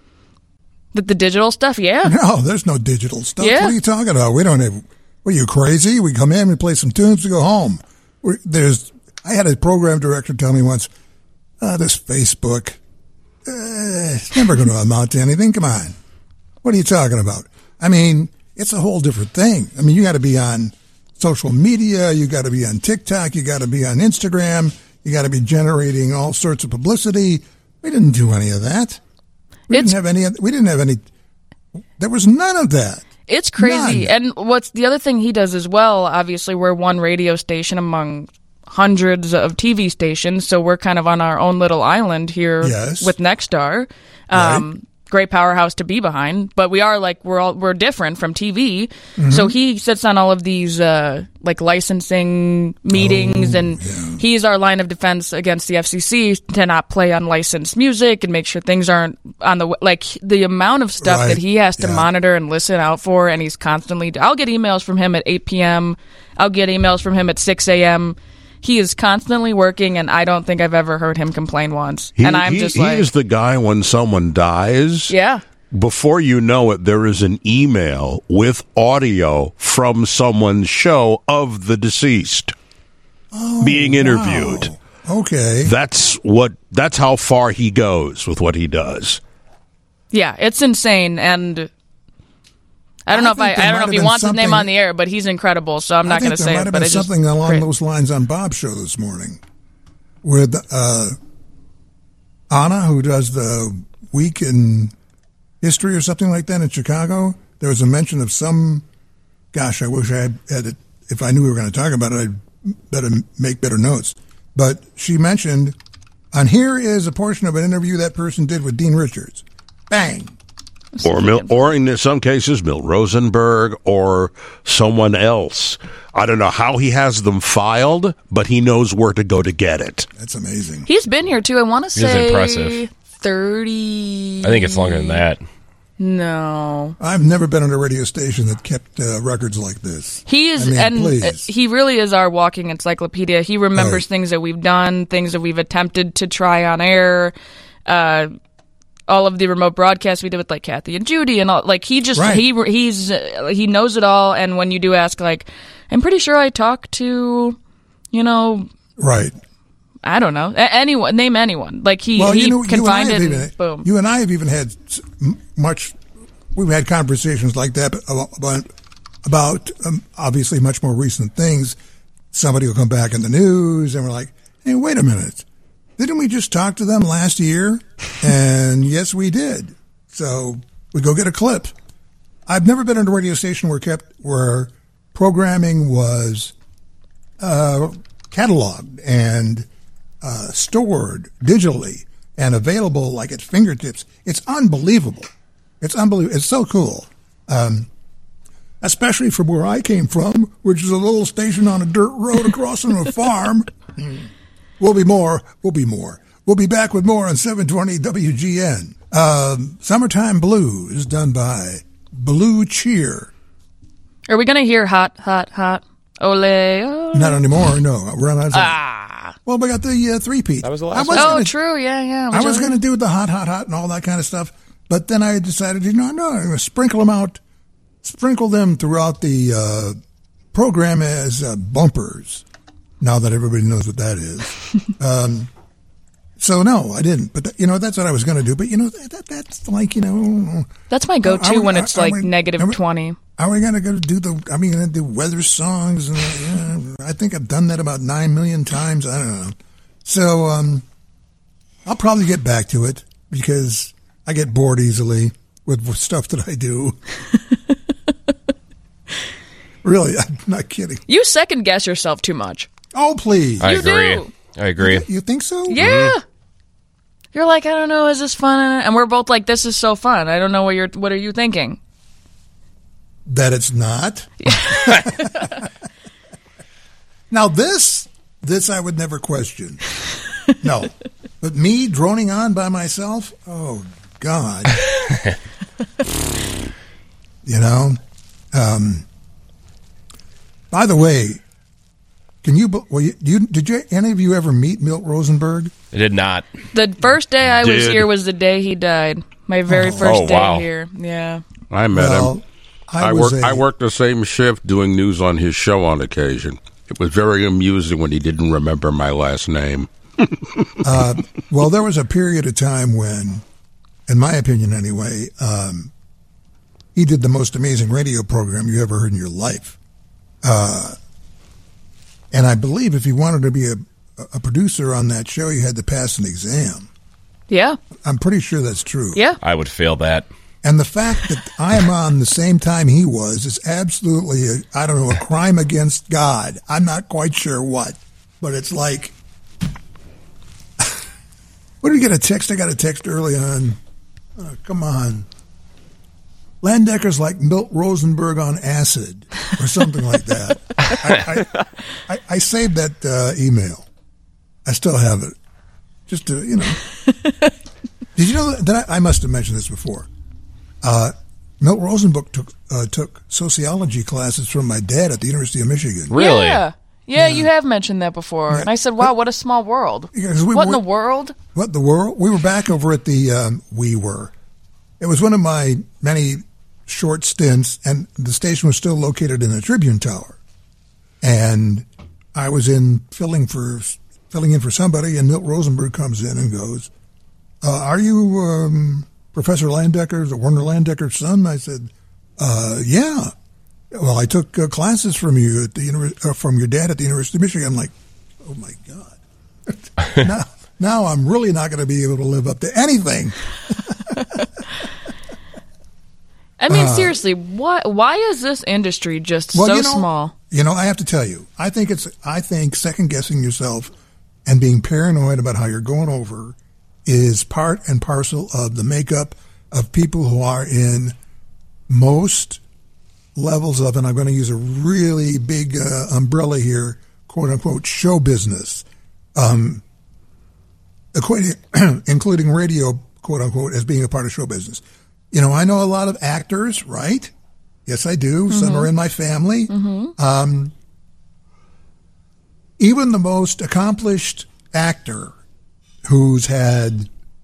The, the digital stuff, yeah. No, there's no digital stuff. Yeah. What are you talking about? We don't have... What, are you crazy? We come in, we play some tunes, we go home. We're, there's... I had a program director tell me once, oh, this Facebook, uh, it's never going to amount to anything. Come on. What are you talking about? I mean, it's a whole different thing. I mean, you got to be on social media. You got to be on TikTok. You got to be on Instagram. You got to be generating all sorts of publicity. We didn't do any of that. We it's, didn't have any. We didn't have any. There was none of that. It's crazy. None. And what's the other thing he does as well? Obviously, we're one radio station among hundreds of T V stations, so we're kind of on our own little island here yes. with Nexstar. Um, right. Great powerhouse to be behind, but we are like we're all we're different from T V. Mm-hmm. So he sits on all of these uh, like licensing meetings, oh, and yeah. he's our line of defense against the F C C to not play unlicensed music and make sure things aren't on the like the amount of stuff right. that he has to yeah. monitor and listen out for, and he's constantly. I'll get emails from him at eight p.m. I'll get emails from him at six a.m. He is constantly working, and I don't think I've ever heard him complain once. He, and I'm he, just he like... is the guy when someone dies. Yeah. Before you know it, there is an email with audio from someone's show of the deceased oh, being interviewed. Wow. Okay. That's what. That's how far he goes with what he does. Yeah, it's insane, and... I don't know I if I, I don't know if he wants his name on the air, but he's incredible, so I'm not going to say it. There might have but been it's something just along great. those lines on Bob's show this morning, with uh, Anna, who does the Week in History or something like that in Chicago. There was a mention of some. Gosh, I wish I had, had it. If I knew we were going to talk about it, I'd better make better notes. But she mentioned, and here is a portion of an interview that person did with Dean Richards. Bang. Or, Mil- or in some cases, Milt Rosenberg or someone else. I don't know how he has them filed, but he knows where to go to get it. That's amazing. He's been here, too. I want to say impressive. thirty... I think it's longer than that. No. I've never been on a radio station that kept uh, records like this. He is, I mean, and please. he really is our walking encyclopedia. He remembers right. things that we've done, things that we've attempted to try on air, uh... all of the remote broadcasts we did with like Kathy and Judy and all, like he just right. he he's uh, he knows it all. And when you do ask, like, I'm pretty sure I talked to, you know, right? I don't know a- anyone, name anyone. Like he well, he you know, can you find it. Even, And boom. You and I have even had much. We've had conversations like that about about um, obviously much more recent things. Somebody will come back in the news, and we're like, "Hey, wait a minute." Didn't we just talk to them last year? And yes, we did. So we go get a clip. I've never been on a radio station where kept where programming was uh, cataloged and uh, stored digitally and available like at fingertips. It's unbelievable. It's unbelievable. It's so cool. Um, especially from where I came from, which is a little station on a dirt road across from a farm. We'll be more. We'll be more. We'll be back with more on seven twenty W G N. Um, Summertime Blues, done by Blue Cheer. Are we gonna hear hot, hot, hot? Ole, ole. Not anymore. No, we're on. Ah. Well, we got the uh, three-peat. That was the I last was one. Oh, gonna, true. Yeah, yeah. I was going to do the hot, hot, hot and all that kind of stuff, but then I decided, you know, no, I'm going to sprinkle them out, sprinkle them throughout the uh, program as uh, bumpers. Now that everybody knows what that is. um, so no, I didn't. But you know, that's what I was going to do. But you know, that, that's like you know, That's my go-to Are we- when it's are like we- negative are we- twenty. Are we going to go do the? Are we going to do weather songs? And, uh, I think I've done that about nine million times. I don't know. So um, I'll probably get back to it because I get bored easily with, with stuff that I do. Really, I'm not kidding. You second guess yourself too much. Oh, please. I You agree. do. I agree. You think so? Yeah. You're like, I don't know, is this fun? And we're both like, this is so fun. I don't know what you're. What are you thinking? That it's not. Now this, this I would never question. No, but me droning on by myself. Oh God. You know. Um, by the way, can you? Well, you, you did you any of you ever meet Milt Rosenberg? I did not. The first day I was Did. here was the day he died. My very Oh. first Oh, day wow. here. Yeah. I met Well, him. I, I was worked. a- I worked the same shift doing news on his show on occasion. It was very amusing when he didn't remember my last name. Uh, well, there was a period of time when, in my opinion anyway, um, he did the most amazing radio program you ever heard in your life. Uh, and I believe if you wanted to be a, a producer on that show, you had to pass an exam. Yeah. I'm pretty sure that's true. Yeah. I would fail that. And the fact that I am on the same time he was is absolutely, a, I don't know, a crime against God. I'm not quite sure what, but it's like, what did we get a text? I got a text early on. Oh, come on. Landecker's like Milt Rosenberg on acid or something like that. I, I, I, I saved that uh, email. I still have it. Just to, you know. Did you know that I, I must have mentioned this before? Uh, Milt Rosenberg took uh, took sociology classes from my dad at the University of Michigan. Really? Yeah. Yeah, you have mentioned that before. And I said, wow, what a small world. Yeah, 'cause we what in were- the world? What the world? We were back over at the, um, we were. It was one of my many short stints, and the station was still located in the Tribune Tower. And I was in filling for filling in for somebody, and Milt Rosenberg comes in and goes, uh, are you um, Professor Landecker's, or Werner Landecker's son? I said, uh, yeah. Well, I took uh, classes from you at the univer- uh, from your dad at the University of Michigan. I'm like, oh my God. now, now I'm really not going to be able to live up to anything. I mean, seriously, why why is this industry just Well, so you know, small? You know, I have to tell you, I think it's, I think second guessing yourself and being paranoid about how you're going over is part and parcel of the makeup of people who are in most levels of, and I'm going to use a really big uh, umbrella here, quote unquote, show business, um, equating, including radio, quote unquote, as being a part of show business. You know, I know a lot of actors, right? Yes, I do. Mm-hmm. Some are in my family. Mm-hmm. Um, even the most accomplished actor who's had,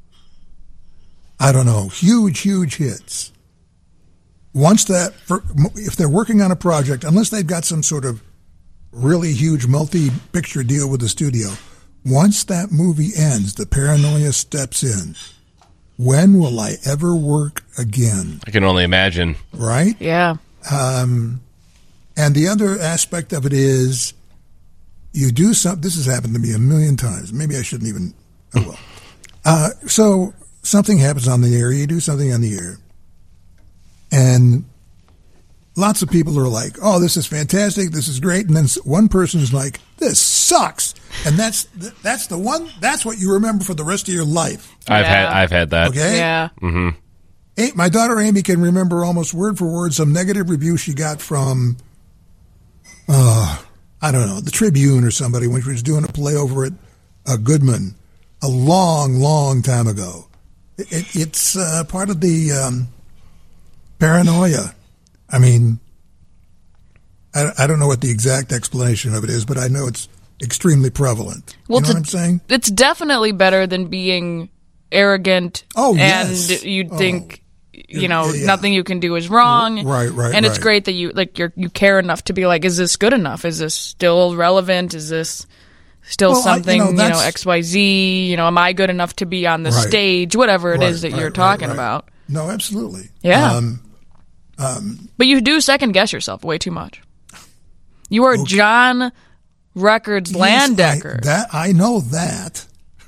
I don't know, huge, huge hits, once that, for, if they're working on a project, unless they've got some sort of really huge multi-picture deal with the studio, once that movie ends, the paranoia steps in. When will I ever work again? I can only imagine. Right? Yeah. Um, and the other aspect of it is you do something. This has happened to me a million times. Maybe I shouldn't even. Oh, well. Uh, so something happens on the air. You do something on the air. And lots of people are like, oh, this is fantastic. This is great. And then one person is like, this sucks. And that's that's the one. That's what you remember for the rest of your life. I've Yeah. had I've had that. Okay? Yeah. Hey, my daughter Amy can remember almost word for word some negative review she got from, uh, I don't know, the Tribune or somebody when she was doing a play over at uh, Goodman a long, long time ago. it, it's uh, part of the um, paranoia. I mean, I, I don't know what the exact explanation of it is, but I know it's extremely prevalent. Well, you know to- what I'm saying? It's definitely better than being arrogant. Oh, and yes. you Oh. think, you know, Yeah, yeah. nothing you can do is wrong. Right, right, And it's right. great that you like you you care enough to be like, is this good enough? Is this still relevant? Is this still Well, I- you something, know, you know, that's- X Y Z? You know, am I good enough to be on the Right. stage? Whatever it Right, is that right, you're right, talking right. about. No, absolutely. Yeah. Um, But you do second guess yourself way too much. You are John Records yes, Landecker. I, that I know that.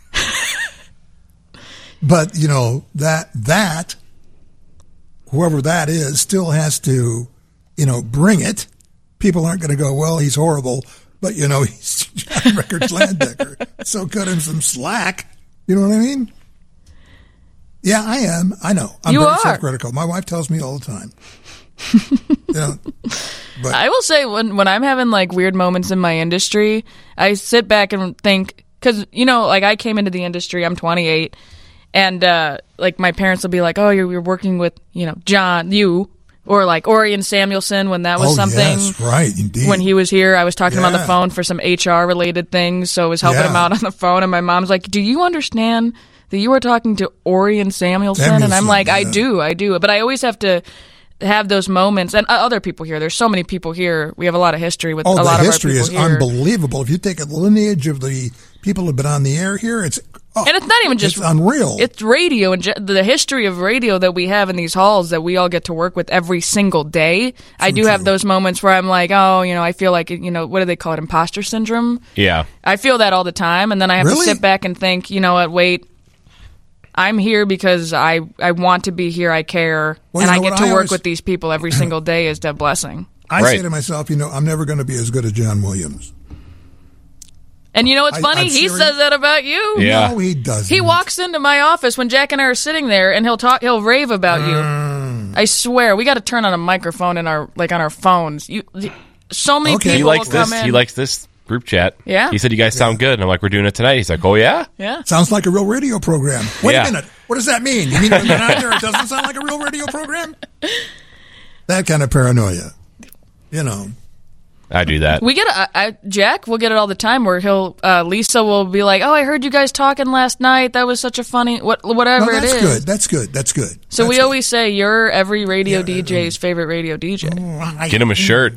But, you know, that that whoever that is still has to, you know, bring it. People aren't going to go, well, he's horrible, but, you know, he's John Records Landecker. So cut him some slack. You know what I mean? Yeah, I am. I know. I'm You very are. self-critical. My wife tells me all the time. You know, but I will say when when I'm having like weird moments in my industry, I sit back and think, because you know, like I came into the industry, I'm twenty-eight, and uh, like my parents will be like, "Oh, you're, you're working with you know John, you," or like Orion Samuelson when that was oh, something. yes, right, indeed. When he was here, I was talking to him on the Yeah. phone for some H R related things, so I was helping Yeah. him out on the phone, and my mom's like, "Do you understand that you were talking to Orion Samuelson?" and I'm Samuelson, like, "I yeah. do, I do," but I always have to have those moments, and uh, other people here. There's so many people here. We have a lot of history with Oh, a the lot history of our is people here. unbelievable. If you take a lineage of the people who've been on the air here, it's oh, And it's not even just it's unreal. It's radio and ge- the history of radio that we have in these halls that we all get to work with every single day. I do have true. those moments where I'm like, oh, you know, I feel like, you know, what do they call it, imposter syndrome? Yeah. I feel that all the time, and then I have Really? to sit back and think, you know what, wait, I'm here because I, I want to be here, I care, Well, and you I know get what to I work always- with these people every single day is a blessing. I Right. say to myself, you know, I'm never going to be as good as John Williams. And you know what's I- funny? I'm He serious. says that about you. Yeah. No, he doesn't. He walks into my office when Jack and I are sitting there, and he'll talk. He'll rave about Mm. you. I swear, we got to turn on a microphone in our like on our phones. You, so many Okay. people He likes will come this. in. He likes this group chat. Yeah. He said, you guys sound good. And I'm like, we're doing it tonight. He's like, oh, yeah? yeah. Sounds like a real radio program. Wait Yeah. a minute. What does that mean? You mean when you're out there, it doesn't sound like a real radio program? That kind of paranoia. You know. I do that. We get a, I, Jack. We'll get it all the time where he'll uh, Lisa will be like, "Oh, I heard you guys talking last night. That was such a funny what whatever Well, that's it is." good. That's good. That's good. So That's we good. always say you're every radio Yeah, D J's favorite radio D J. I- Get him a shirt.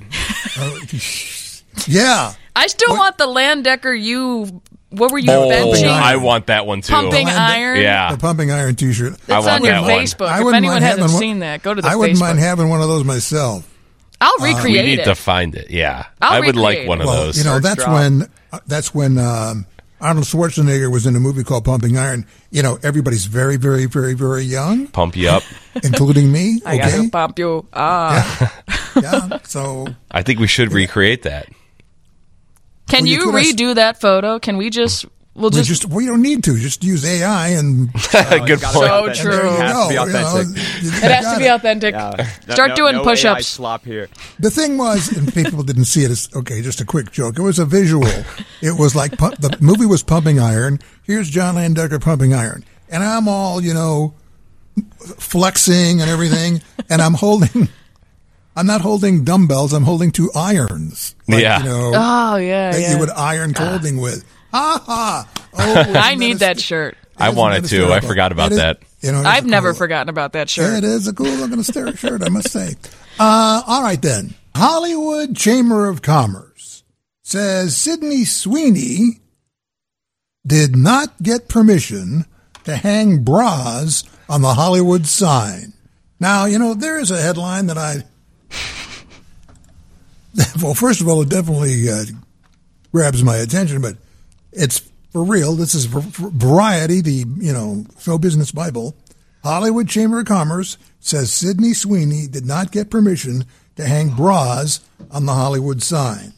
Yeah. I still What- want the Landecker. You what were you Oh, benching? I want that one too. Pumping Land- iron. Yeah. The pumping iron T-shirt. I It's want on your that one. Facebook. I If wouldn't anyone mind hasn't having one- seen that, go to the I wouldn't Facebook. mind having one of those myself. I'll We recreate need it. to find it. Yeah. I'll I would like recreate one it. of Well, those. you know, First that's drop. when uh, that's when um, Arnold Schwarzenegger was in a movie called Pumping Iron. You know, everybody's very, very, very, very young, Pump you up. including me. I gotta Okay, pump you. Ah. yeah. So I think we should recreate that. Can Well, you you could have- redo that photo? Can we just? We'll we just. just we don't need to just use A I and Good Gotta be point. So authentic. true. there you It has to be go, you know, authentic. you it has got to be authentic. Yeah. No- Start no- doing no push-ups. A I slop here. The thing was, and people didn't see it as okay. Just a quick joke. It was a visual. It was like pu- the movie was Pumping Iron. Here's John Landecker pumping iron, and I'm all you know flexing and everything, and I'm holding. I'm not holding dumbbells. I'm holding two irons. Like, Yeah. You know, Oh yeah, that yeah. you would iron clothing with. Ha ha! Oh, I isn't need a that st- shirt. I isn't want that it too. I hysterical? forgot about It is- that. You know, it is I've a never cool- forgotten about that Yeah, shirt. it is a cool looking ster- shirt, I must say. Uh, all right, then. Hollywood Chamber of Commerce says Sydney Sweeney did not get permission to hang bras on the Hollywood sign. Now, you know, there is a headline that I. Well, first of all, it definitely uh, grabs my attention, but it's for real. This is for, for Variety, the, you know, show business Bible. Hollywood Chamber of Commerce says Sydney Sweeney did not get permission to hang bras on the Hollywood sign.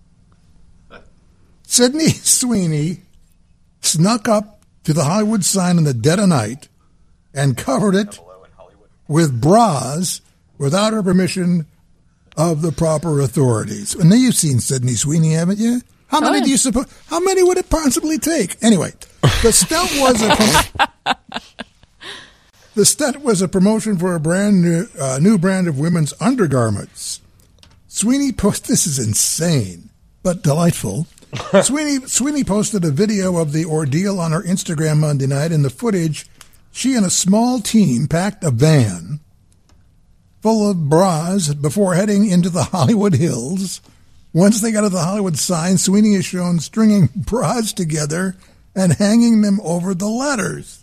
Sydney Sweeney snuck up to the Hollywood sign in the dead of night and covered it with bras without her permission of the proper authorities. And now you've seen Sydney Sweeney, haven't you? How many Oh, yeah. do you suppose? How many would it possibly take? Anyway, the stunt was a. The stunt was a promotion for a brand new, uh, new brand of women's undergarments. Sweeney post. This is insane, but delightful. Sweeney Sweeney posted a video of the ordeal on her Instagram Monday night. In the footage, she and a small team packed a van full of bras before heading into the Hollywood Hills. Once they got to the Hollywood sign, Sweeney is shown stringing bras together and hanging them over the letters.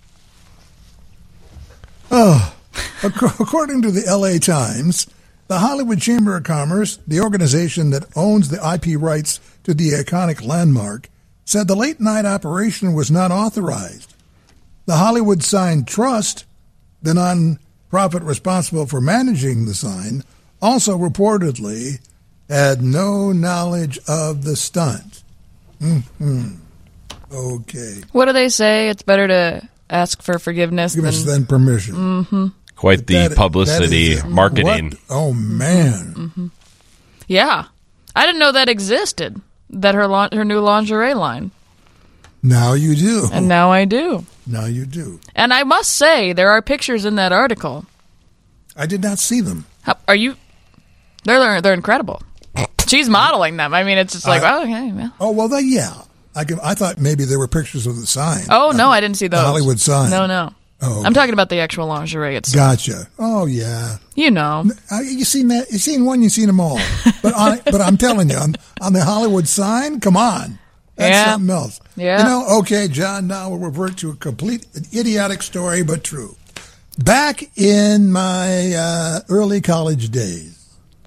Oh, according to the L A Times, the Hollywood Chamber of Commerce, the organization that owns the I P rights to the iconic landmark, said the late-night operation was not authorized. The Hollywood Sign Trust, the nonprofit responsible for managing the sign, also reportedly had no knowledge of the stunt. Mm-hmm. Okay. What do they say? It's better to ask for forgiveness Give than, us then permission. Mm-hmm. Quite the That- publicity, that is- marketing. what? Oh, man. Mm-hmm. Yeah. I didn't know that existed, that her la- her new lingerie line. Now you do. And now I do. Now you do. And I must say, there are pictures in that article. I did not see them. How, are you... They're, they're they're incredible. She's modeling them. I mean, it's just like, I- oh, okay. Well. Oh, well, then, yeah. I, can, I thought maybe there were pictures of the sign. Oh, no, I didn't see those. The Hollywood sign. No, no. Oh, okay. I'm talking about the actual lingerie itself. Gotcha. Oh, yeah. You know. Uh, you seen that? You seen one? You seen them all. But on, but I'm telling you, on, on the Hollywood sign, come on, that's Yeah. something else. Yeah. You know, okay, John. Now we'll revert to a complete idiotic story, but true. Back in my uh, early college days,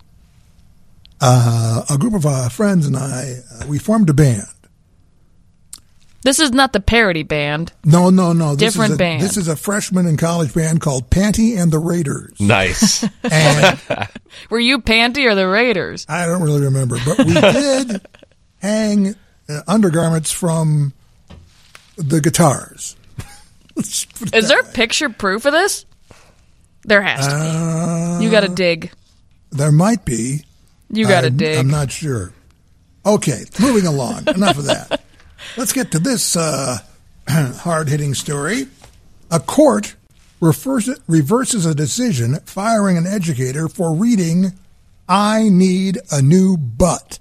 uh, a group of uh, friends and I uh, we formed a band. This is not the parody band. No, no, no. This Different is a, band. This is a freshman in college band called Panty and the Raiders. Nice. And Were you Panty or the Raiders? I don't really remember, but we did hang uh, undergarments from the guitars. Let's put it Is that there way. picture proof of this? There has to be. Uh, You got to dig. There might be. You got to I'm- dig. I'm not sure. Okay, moving along. Enough of that. Let's get to this uh, hard-hitting story. A court refers, reverses a decision firing an educator for reading "I Need a New Butt."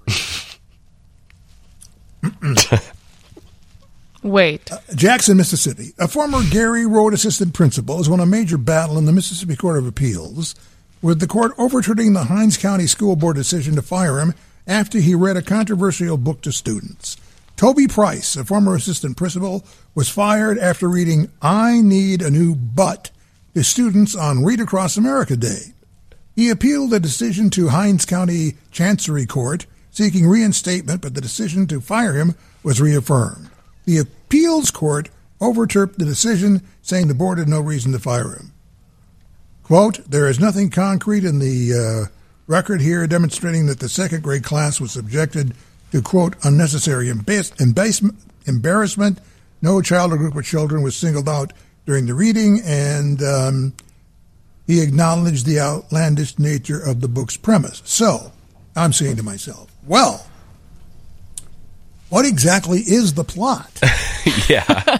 Wait. Jackson, Mississippi. A former Gary Road assistant principal has won a major battle in the Mississippi Court of Appeals, with the court overturning the Hinds County School Board decision to fire him after he read a controversial book to students. Toby Price, a former assistant principal, was fired after reading "I Need a New Butt" to students on Read Across America Day. He appealed the decision to Hinds County Chancery Court, seeking reinstatement, but the decision to fire him was reaffirmed. The appeals court overturned the decision, saying the board had no reason to fire him. Quote, "There is nothing concrete in the uh, record here demonstrating that the second grade class was subjected to, quote, unnecessary embass- embassment- embarrassment. No child or group of children was singled out during the reading," and um, he acknowledged the outlandish nature of the book's premise. So, I'm saying to myself, well, what exactly is the plot? Yeah.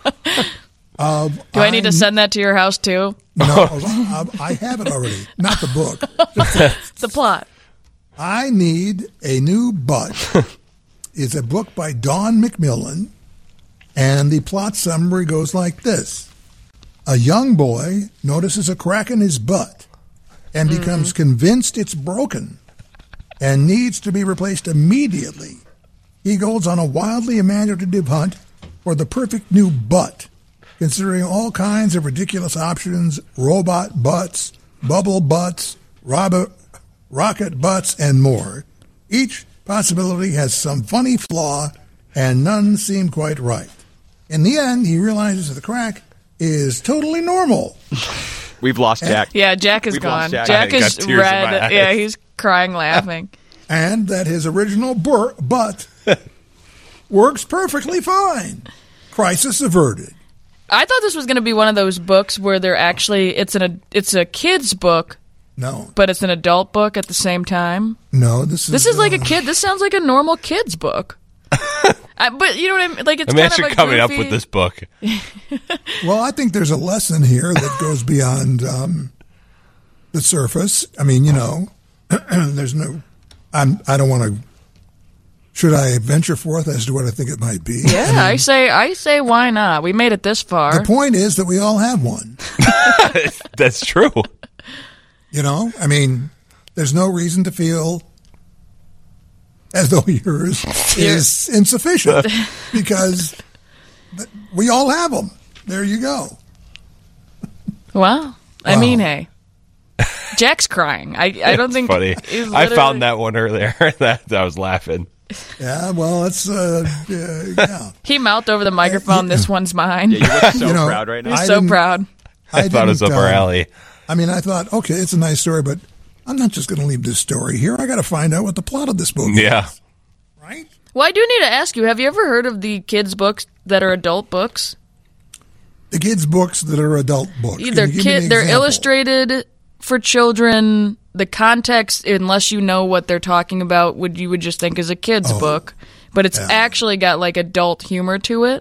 Of Do I need to I'm- send that to your house too? No, I I have it already. Not the book. The plot. I Need a New Butt is a book by Don McMillan, and the plot summary goes like this. A young boy notices a crack in his butt and becomes convinced it's broken and needs to be replaced immediately. He goes on a wildly imaginative hunt for the perfect new butt, considering all kinds of ridiculous options: robot butts, bubble butts, robot, rocket butts, and more. Each possibility has some funny flaw, and none seem quite right. In the end, he realizes that the crack is totally normal. We've lost Jack. Yeah, Jack is We've gone. lost Jack. Jack I got is tears in red. my eyes. Yeah, he's crying, laughing. And that his original bur- butt works perfectly fine. Crisis averted. I thought this was going to be one of those books where they're actually it's an it's a kid's book, No, but it's an adult book at the same time. no, this is This is like a uh, kid. This sounds like a normal kid's book. I, but you know what I mean? Like, it's Imagine kind of a coming up goofy- with this book. Well, I think there's a lesson here that goes beyond um, the surface. I mean, you know, there's no. I'm. I don't want to. Should I venture forth as to what I think it might be? Yeah, I mean, I say, I say, why not? We made it this far. the point is that we all have one. That's true. You know, I mean, there's no reason to feel as though yours is insufficient because th- we all have them. There you go. Wow. I Wow. mean, hey, Jack's crying. I, I don't think Funny. he's I literally- found that one earlier. that I was laughing. Yeah, well, it's uh, uh, yeah. He mouthed over the microphone. This one's mine. Yeah, you look so You know, proud right now. He's I so didn't- proud. I, thought it was up didn't, our uh, alley. I mean, I thought, okay, it's a nice story, but I'm not just going to leave this story here. I got to find out what the plot of this book Yeah. is. Right? Well, I do need to ask you, have you ever heard of the kids' books that are adult books? The kids' books that are adult books. Can They're you give me an kid, they're example? illustrated for children. The context, unless you know what they're talking about, would you would just think is a kid's Oh, book, but it's yeah. actually got like adult humor to it.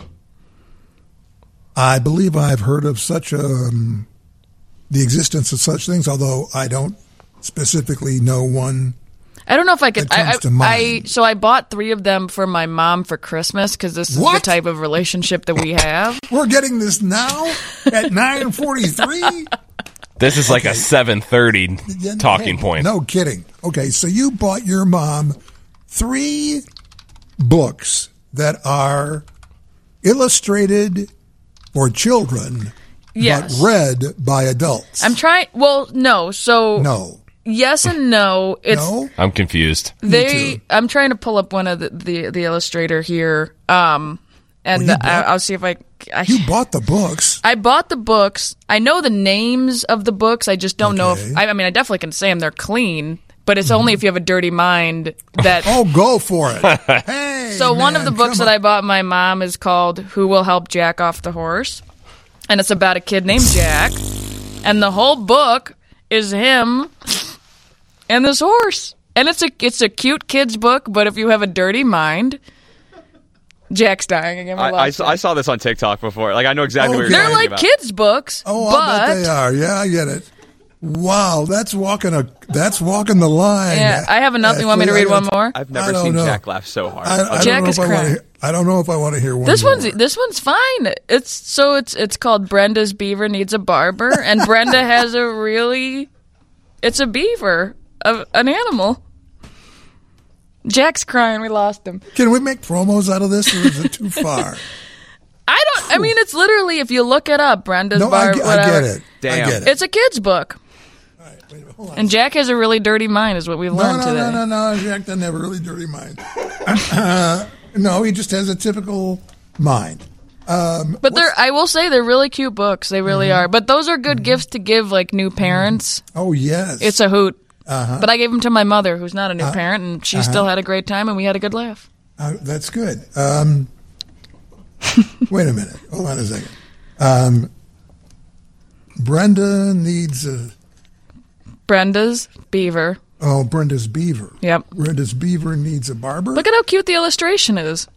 I believe I've heard of such a, um, the existence of such things, although I don't specifically know one. I don't know if I could. That comes I, I, to I mind. so I bought three of them for my mom for Christmas because this is What? the type of relationship that we have. We're getting this now at nine forty-three? This is like a seven thirty Yeah, talking hey, point. No kidding. Okay, so you bought your mom three books that are illustrated for children, Yes. but read by adults. I'm trying. Well, no. So no. yes and no. It's No? I'm confused. they. too. I'm trying to pull up one of the the, the illustrator here. Um, and Well, you I, bought- I'll see if I. I You bought the books. I bought the books. I know the names of the books. I just don't know Okay. if. I, I mean, I definitely can say them. They're clean, but it's only if you have a dirty mind that. Oh, go for it. Hey, So one of man, the books come that I on. bought my mom is called "Who Will Help Jack Off the Horse," and it's about a kid named Jack, and the whole book is him and this horse, and it's a it's a cute kid's book. But if you have a dirty mind, Jack's dying again. We I, I, lost saw, him. I saw this on TikTok before. Like I know exactly what Okay. you're They're talking like about. kids' books, Oh, but I bet they are. Yeah, I get it. Wow, that's walking a that's walking the line. yeah, I have another. You want me to Actually, read I one gotta- more? I've I never don't seen know. Jack laugh so hard. I, I Jack don't know is if I want crying. to. I don't know if I want to hear one. This more. one's this one's fine. It's so it's it's called Brenda's Beaver Needs a Barber, and Brenda has a really, it's a beaver, a, an animal. Jack's crying. We lost him. Can we make promos out of this, or is it too far? I don't. I mean, it's literally if you look it up, Brenda's No, I, Barber. get- I whatever. get it. Damn. I get it. It's a kid's book, All right, wait, hold on. and Jack has a really dirty mind, is what we've No, learned no, today. no, no, no. Jack doesn't have a really dirty mind. Uh, no, he just has a typical mind. Um, But they're. I will say they're really cute books. They really Mm-hmm. are. But those are good gifts to give like new parents. oh yes, It's a hoot. Uh-huh. But I gave them to my mother, who's not a new parent, and she still had a great time, and we had a good laugh. Uh, that's good. Um, wait a minute. Hold on a second. Um, Brenda needs a. Brenda's beaver. Oh, Brenda's beaver. Yep. Brenda's beaver needs a barber. Look at how cute the illustration is.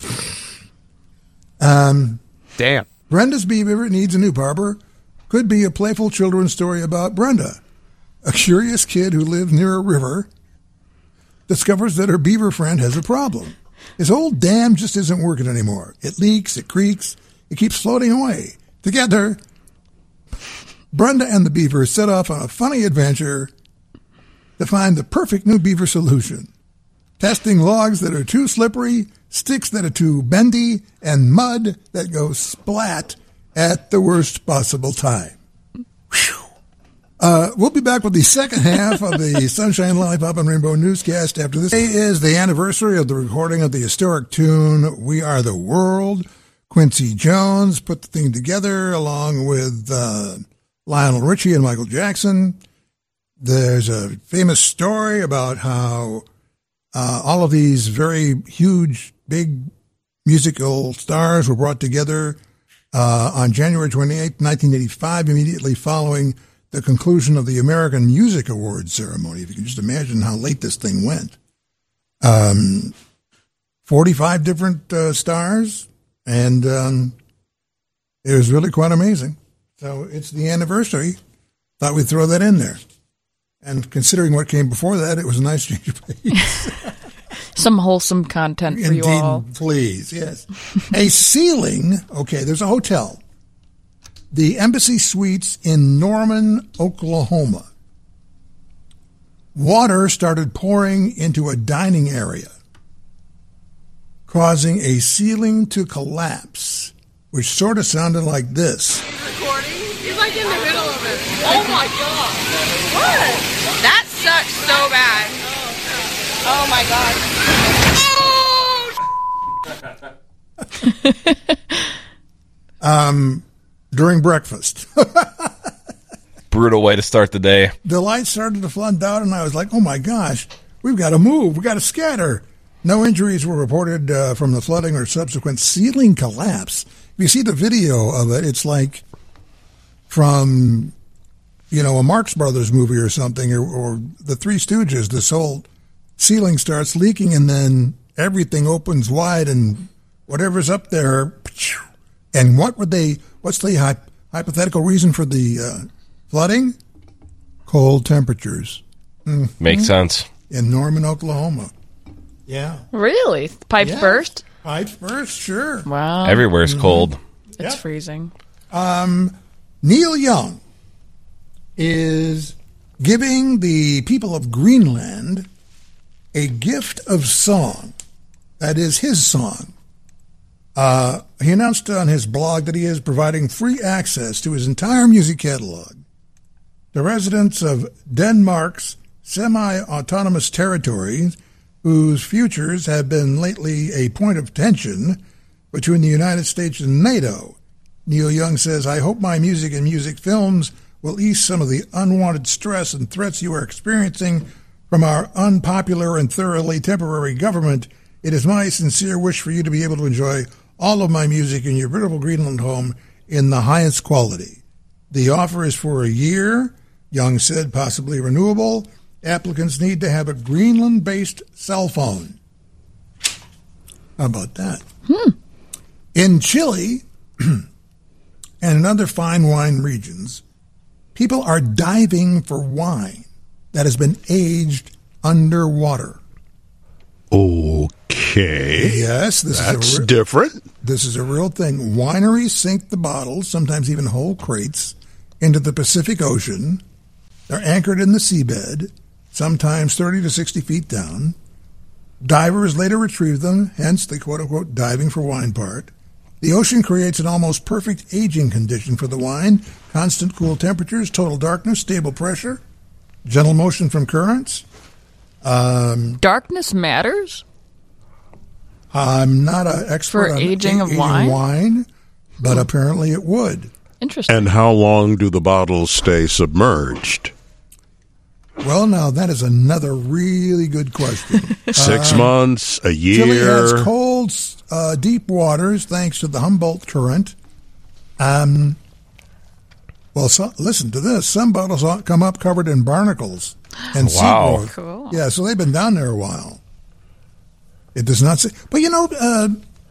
Um, Damn. Brenda's beaver needs a new barber. Could be a playful children's story about Brenda, a curious kid who lives near a river. Discovers that her beaver friend has a problem. His old dam just isn't working anymore. It leaks, it creaks, it keeps floating away. Together, Brenda and the beaver set off on a funny adventure to find the perfect new beaver solution. Testing logs that are too slippery, sticks that are too bendy, and mud that goes splat at the worst possible time. Whew. Uh, we'll be back with the second half of the Sunshine Lollipop and Rainbow newscast after this. Today is the anniversary of the recording of the historic tune We Are the World. Quincy Jones put the thing together along with uh, Lionel Richie and Michael Jackson. There's a famous story about how uh, all of these very huge, big musical stars were brought together uh, on January twenty-eighth, nineteen eighty-five, immediately following the conclusion of the American Music Awards ceremony. If you can just imagine how late this thing went. Um, forty-five different uh, stars, and um, it was really quite amazing. So it's the anniversary. Thought we'd throw that in there. And considering what came before that, it was a nice change of pace. Some wholesome content for Indeed, you all. Please, yes. A ceiling, okay, there's a hotel. The Embassy Suites in Norman, Oklahoma. Water started pouring into a dining area, causing a ceiling to collapse, which sort of sounded like this. Recording? He's like in the middle of it. Oh my god. What? That sucks so bad. Oh my god. Oh! um, during breakfast. Brutal way to start the day. The lights started to flood out, and I was like, oh my gosh, we've got to move. We've got to scatter. No injuries were reported uh, from the flooding or subsequent ceiling collapse. If you see the video of it, it's like from, you know, a Marx Brothers movie or something, or, or the Three Stooges. This whole ceiling starts leaking, and then everything opens wide, and whatever's up there. And what would they? What's the hy- hypothetical reason for the uh, flooding? Cold temperatures. Mm-hmm. Makes sense. In Norman, Oklahoma. Yeah. Really? Pipes Yeah. burst? Pipes burst, sure. Wow. Everywhere's Mm-hmm. cold. It's Yeah. freezing. Um, Neil Young is giving the people of Greenland a gift of song. That is his song. Uh, he announced on his blog that he is providing free access to his entire music catalog. The residents of Denmark's semi-autonomous territories, whose futures have been lately a point of tension between the United States and NATO. Neil Young says, I hope my music and music films will ease some of the unwanted stress and threats you are experiencing from our unpopular and thoroughly temporary government. It is my sincere wish for you to be able to enjoy all of my music in your beautiful Greenland home in the highest quality. The offer is for a year, Young said, possibly renewable. Applicants need to have a Greenland-based cell phone. How about that? Hmm. In Chile and in other fine wine regions, people are diving for wine that has been aged underwater. Okay. Yes, this That's is a re- different. This is a real thing. Wineries sink the bottles, sometimes even whole crates, into the Pacific Ocean. They're anchored in the seabed, sometimes thirty to sixty feet down. Divers later retrieve them, hence the quote-unquote diving for wine part. The ocean creates an almost perfect aging condition for the wine. Constant cool temperatures, total darkness, stable pressure, gentle motion from currents. Um, Darkness matters? I'm not an expert For on aging of aging wine? wine, but apparently it would. Interesting. And how long do the bottles stay submerged? Well, now that is another really good question. Six Uh, months, a year. Chile has cold, uh, deep waters thanks to the Humboldt Current. Um, well, so, listen to this. Some bottles come up covered in barnacles and sea Wow. growth. Cool. Yeah, so they've been down there a while. It does not say. But, you know, uh,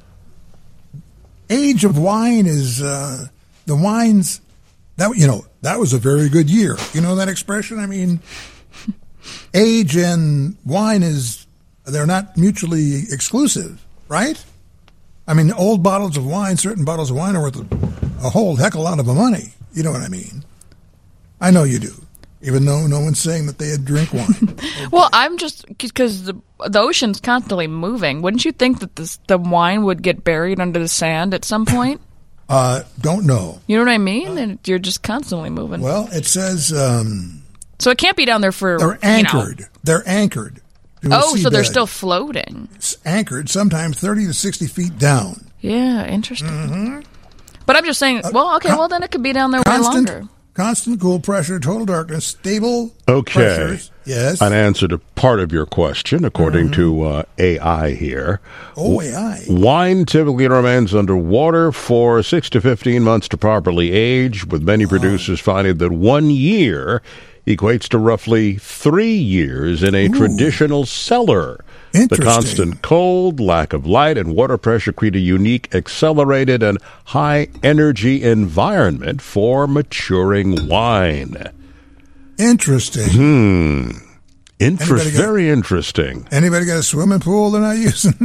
age of wine is uh, the wines. That you know, that was a very good year. You know that expression? I mean, age and wine is, they're not mutually exclusive, right? I mean, old bottles of wine, certain bottles of wine are worth a, a whole heck of a lot of money. You know what I mean? I know you do, even though no one's saying that they drink wine. Well, I'm just because the the ocean's constantly moving. Wouldn't you think that this, the wine would get buried under the sand at some point? Uh, don't know. You know what I mean? And you're just constantly moving. Well, it says um, so it can't be down there for. they're you know- anchored. They're anchored. to a Oh, so they're seabed. still floating. It's anchored, sometimes thirty to sixty feet down. Yeah, interesting. But I'm just saying. Well, okay. con- well, then it could be down there way Constant, longer. constant cool pressure, total darkness, stable Okay. pressures. Yes. An answer to part of your question, according Mm-hmm. to uh, A I here. Oh, A I. Wine typically remains underwater for six to fifteen months to properly age, with many producers finding that one year equates to roughly three years in a traditional cellar. The Interesting. constant cold, lack of light, and water pressure create a unique, accelerated, and high-energy environment for maturing wine. Interesting. Hmm. Inter- Anybody got- very interesting. Anybody got a swimming pool they're not using?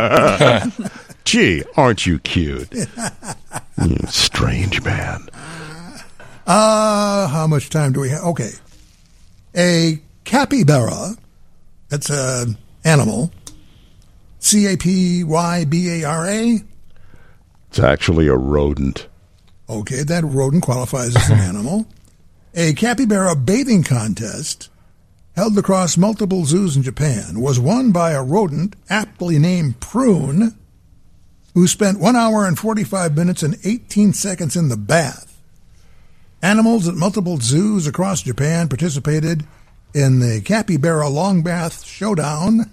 Gee, aren't you cute? You strange man. Uh, how much time do we have? Okay. A capybara, that's an animal, C A P Y B A R A. It's actually a rodent. Okay, that rodent qualifies as an animal. A capybara bathing contest held across multiple zoos in Japan was won by a rodent aptly named Prune, who spent one hour and forty-five minutes and eighteen seconds in the bath. Animals at multiple zoos across Japan participated in the Capybara Long Bath Showdown,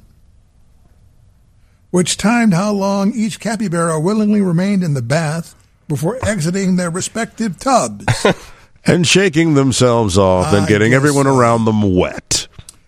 which timed how long each capybara willingly remained in the bath before exiting their respective tubs. And shaking themselves off and I getting guess everyone so. around them wet.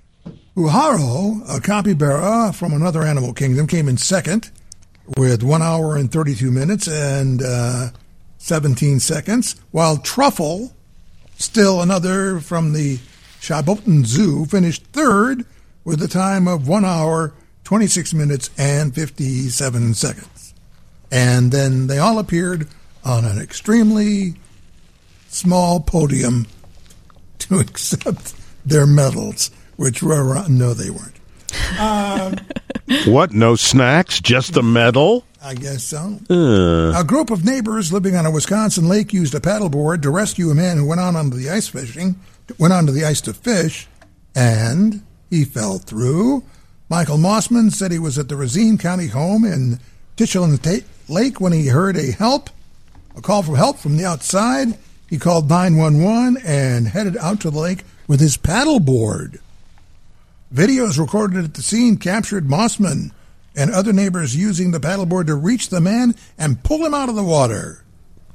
Uharu, a capybara from another animal kingdom, came in second with one hour and thirty-two minutes and uh, seventeen seconds, while Truffle, still another from the Shabotan Zoo, finished third with a time of one hour, twenty-six minutes, and fifty-seven seconds. And then they all appeared on an extremely small podium to accept their medals, which were, no, they weren't. Um, What? No snacks? Just the medal? I guess so. Uh. A group of neighbors living on a Wisconsin lake used a paddleboard to rescue a man who went on onto the ice fishing, went onto the ice to fish, and he fell through. Michael Mossman said he was at the Racine County home in Tichelain Lake when he heard a help, a call for help from the outside. He called nine one one and headed out to the lake with his paddleboard. Videos recorded at the scene captured Mossman and other neighbors using the paddleboard to reach the man and pull him out of the water.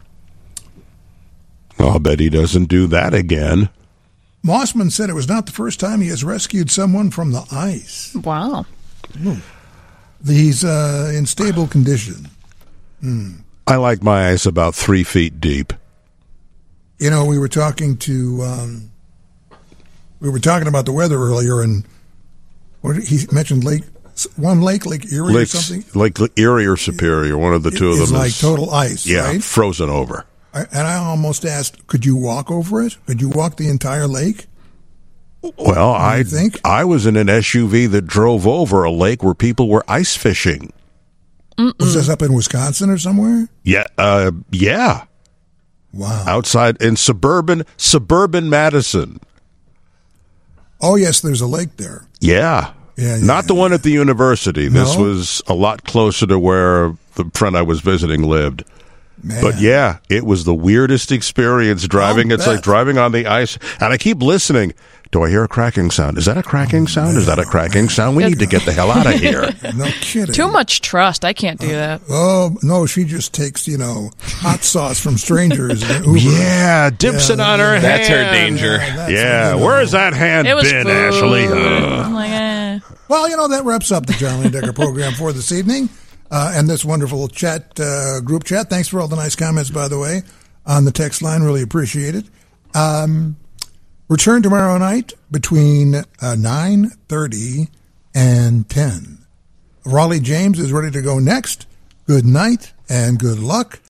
I'll bet he doesn't do that again. Mossman said it was not the first time he has rescued someone from the ice. Wow. He's uh, in stable condition. Hmm. I like my ice about three feet deep. You know, we were talking to, um, we were talking about the weather earlier, and what did, he mentioned Lake, one lake, Lake Erie Lakes, or something. Lake Erie or Superior, one of the two of It's them like is total ice, yeah, right? frozen over. I, and I almost asked, could you walk over it? Could you walk the entire lake? Well, I think? I was in an S U V that drove over a lake where people were ice fishing. Mm-mm. Was this up in Wisconsin or somewhere? Yeah, uh, yeah. Wow. Outside in suburban suburban Madison. Oh, yes, there's a lake there. Yeah. Yeah, yeah, Not the one at the university. This No? was a lot closer to where the friend I was visiting lived. Man. But yeah, it was the weirdest experience driving. I'll It's bet. like driving on the ice. And I keep listening. Do I hear a cracking sound? Is that a cracking sound? Is that a cracking sound? We need to get the hell out of here. No kidding. Too much trust. I can't do that. Oh, no, she just takes, you know, hot sauce from strangers. and Uber. Yeah, dips Yeah, it on her That's hand. her danger. that's Yeah, what they where's know. that hand It was been, food. Ashley? I'm like, eh. Well, you know, that wraps up the John Landecker program for this evening uh, and this wonderful chat, uh, group chat. Thanks for all the nice comments, by the way, on the text line. Really appreciate it. Um, return tomorrow night between uh, nine thirty and ten. Raleigh James is ready to go next. Good night and good luck.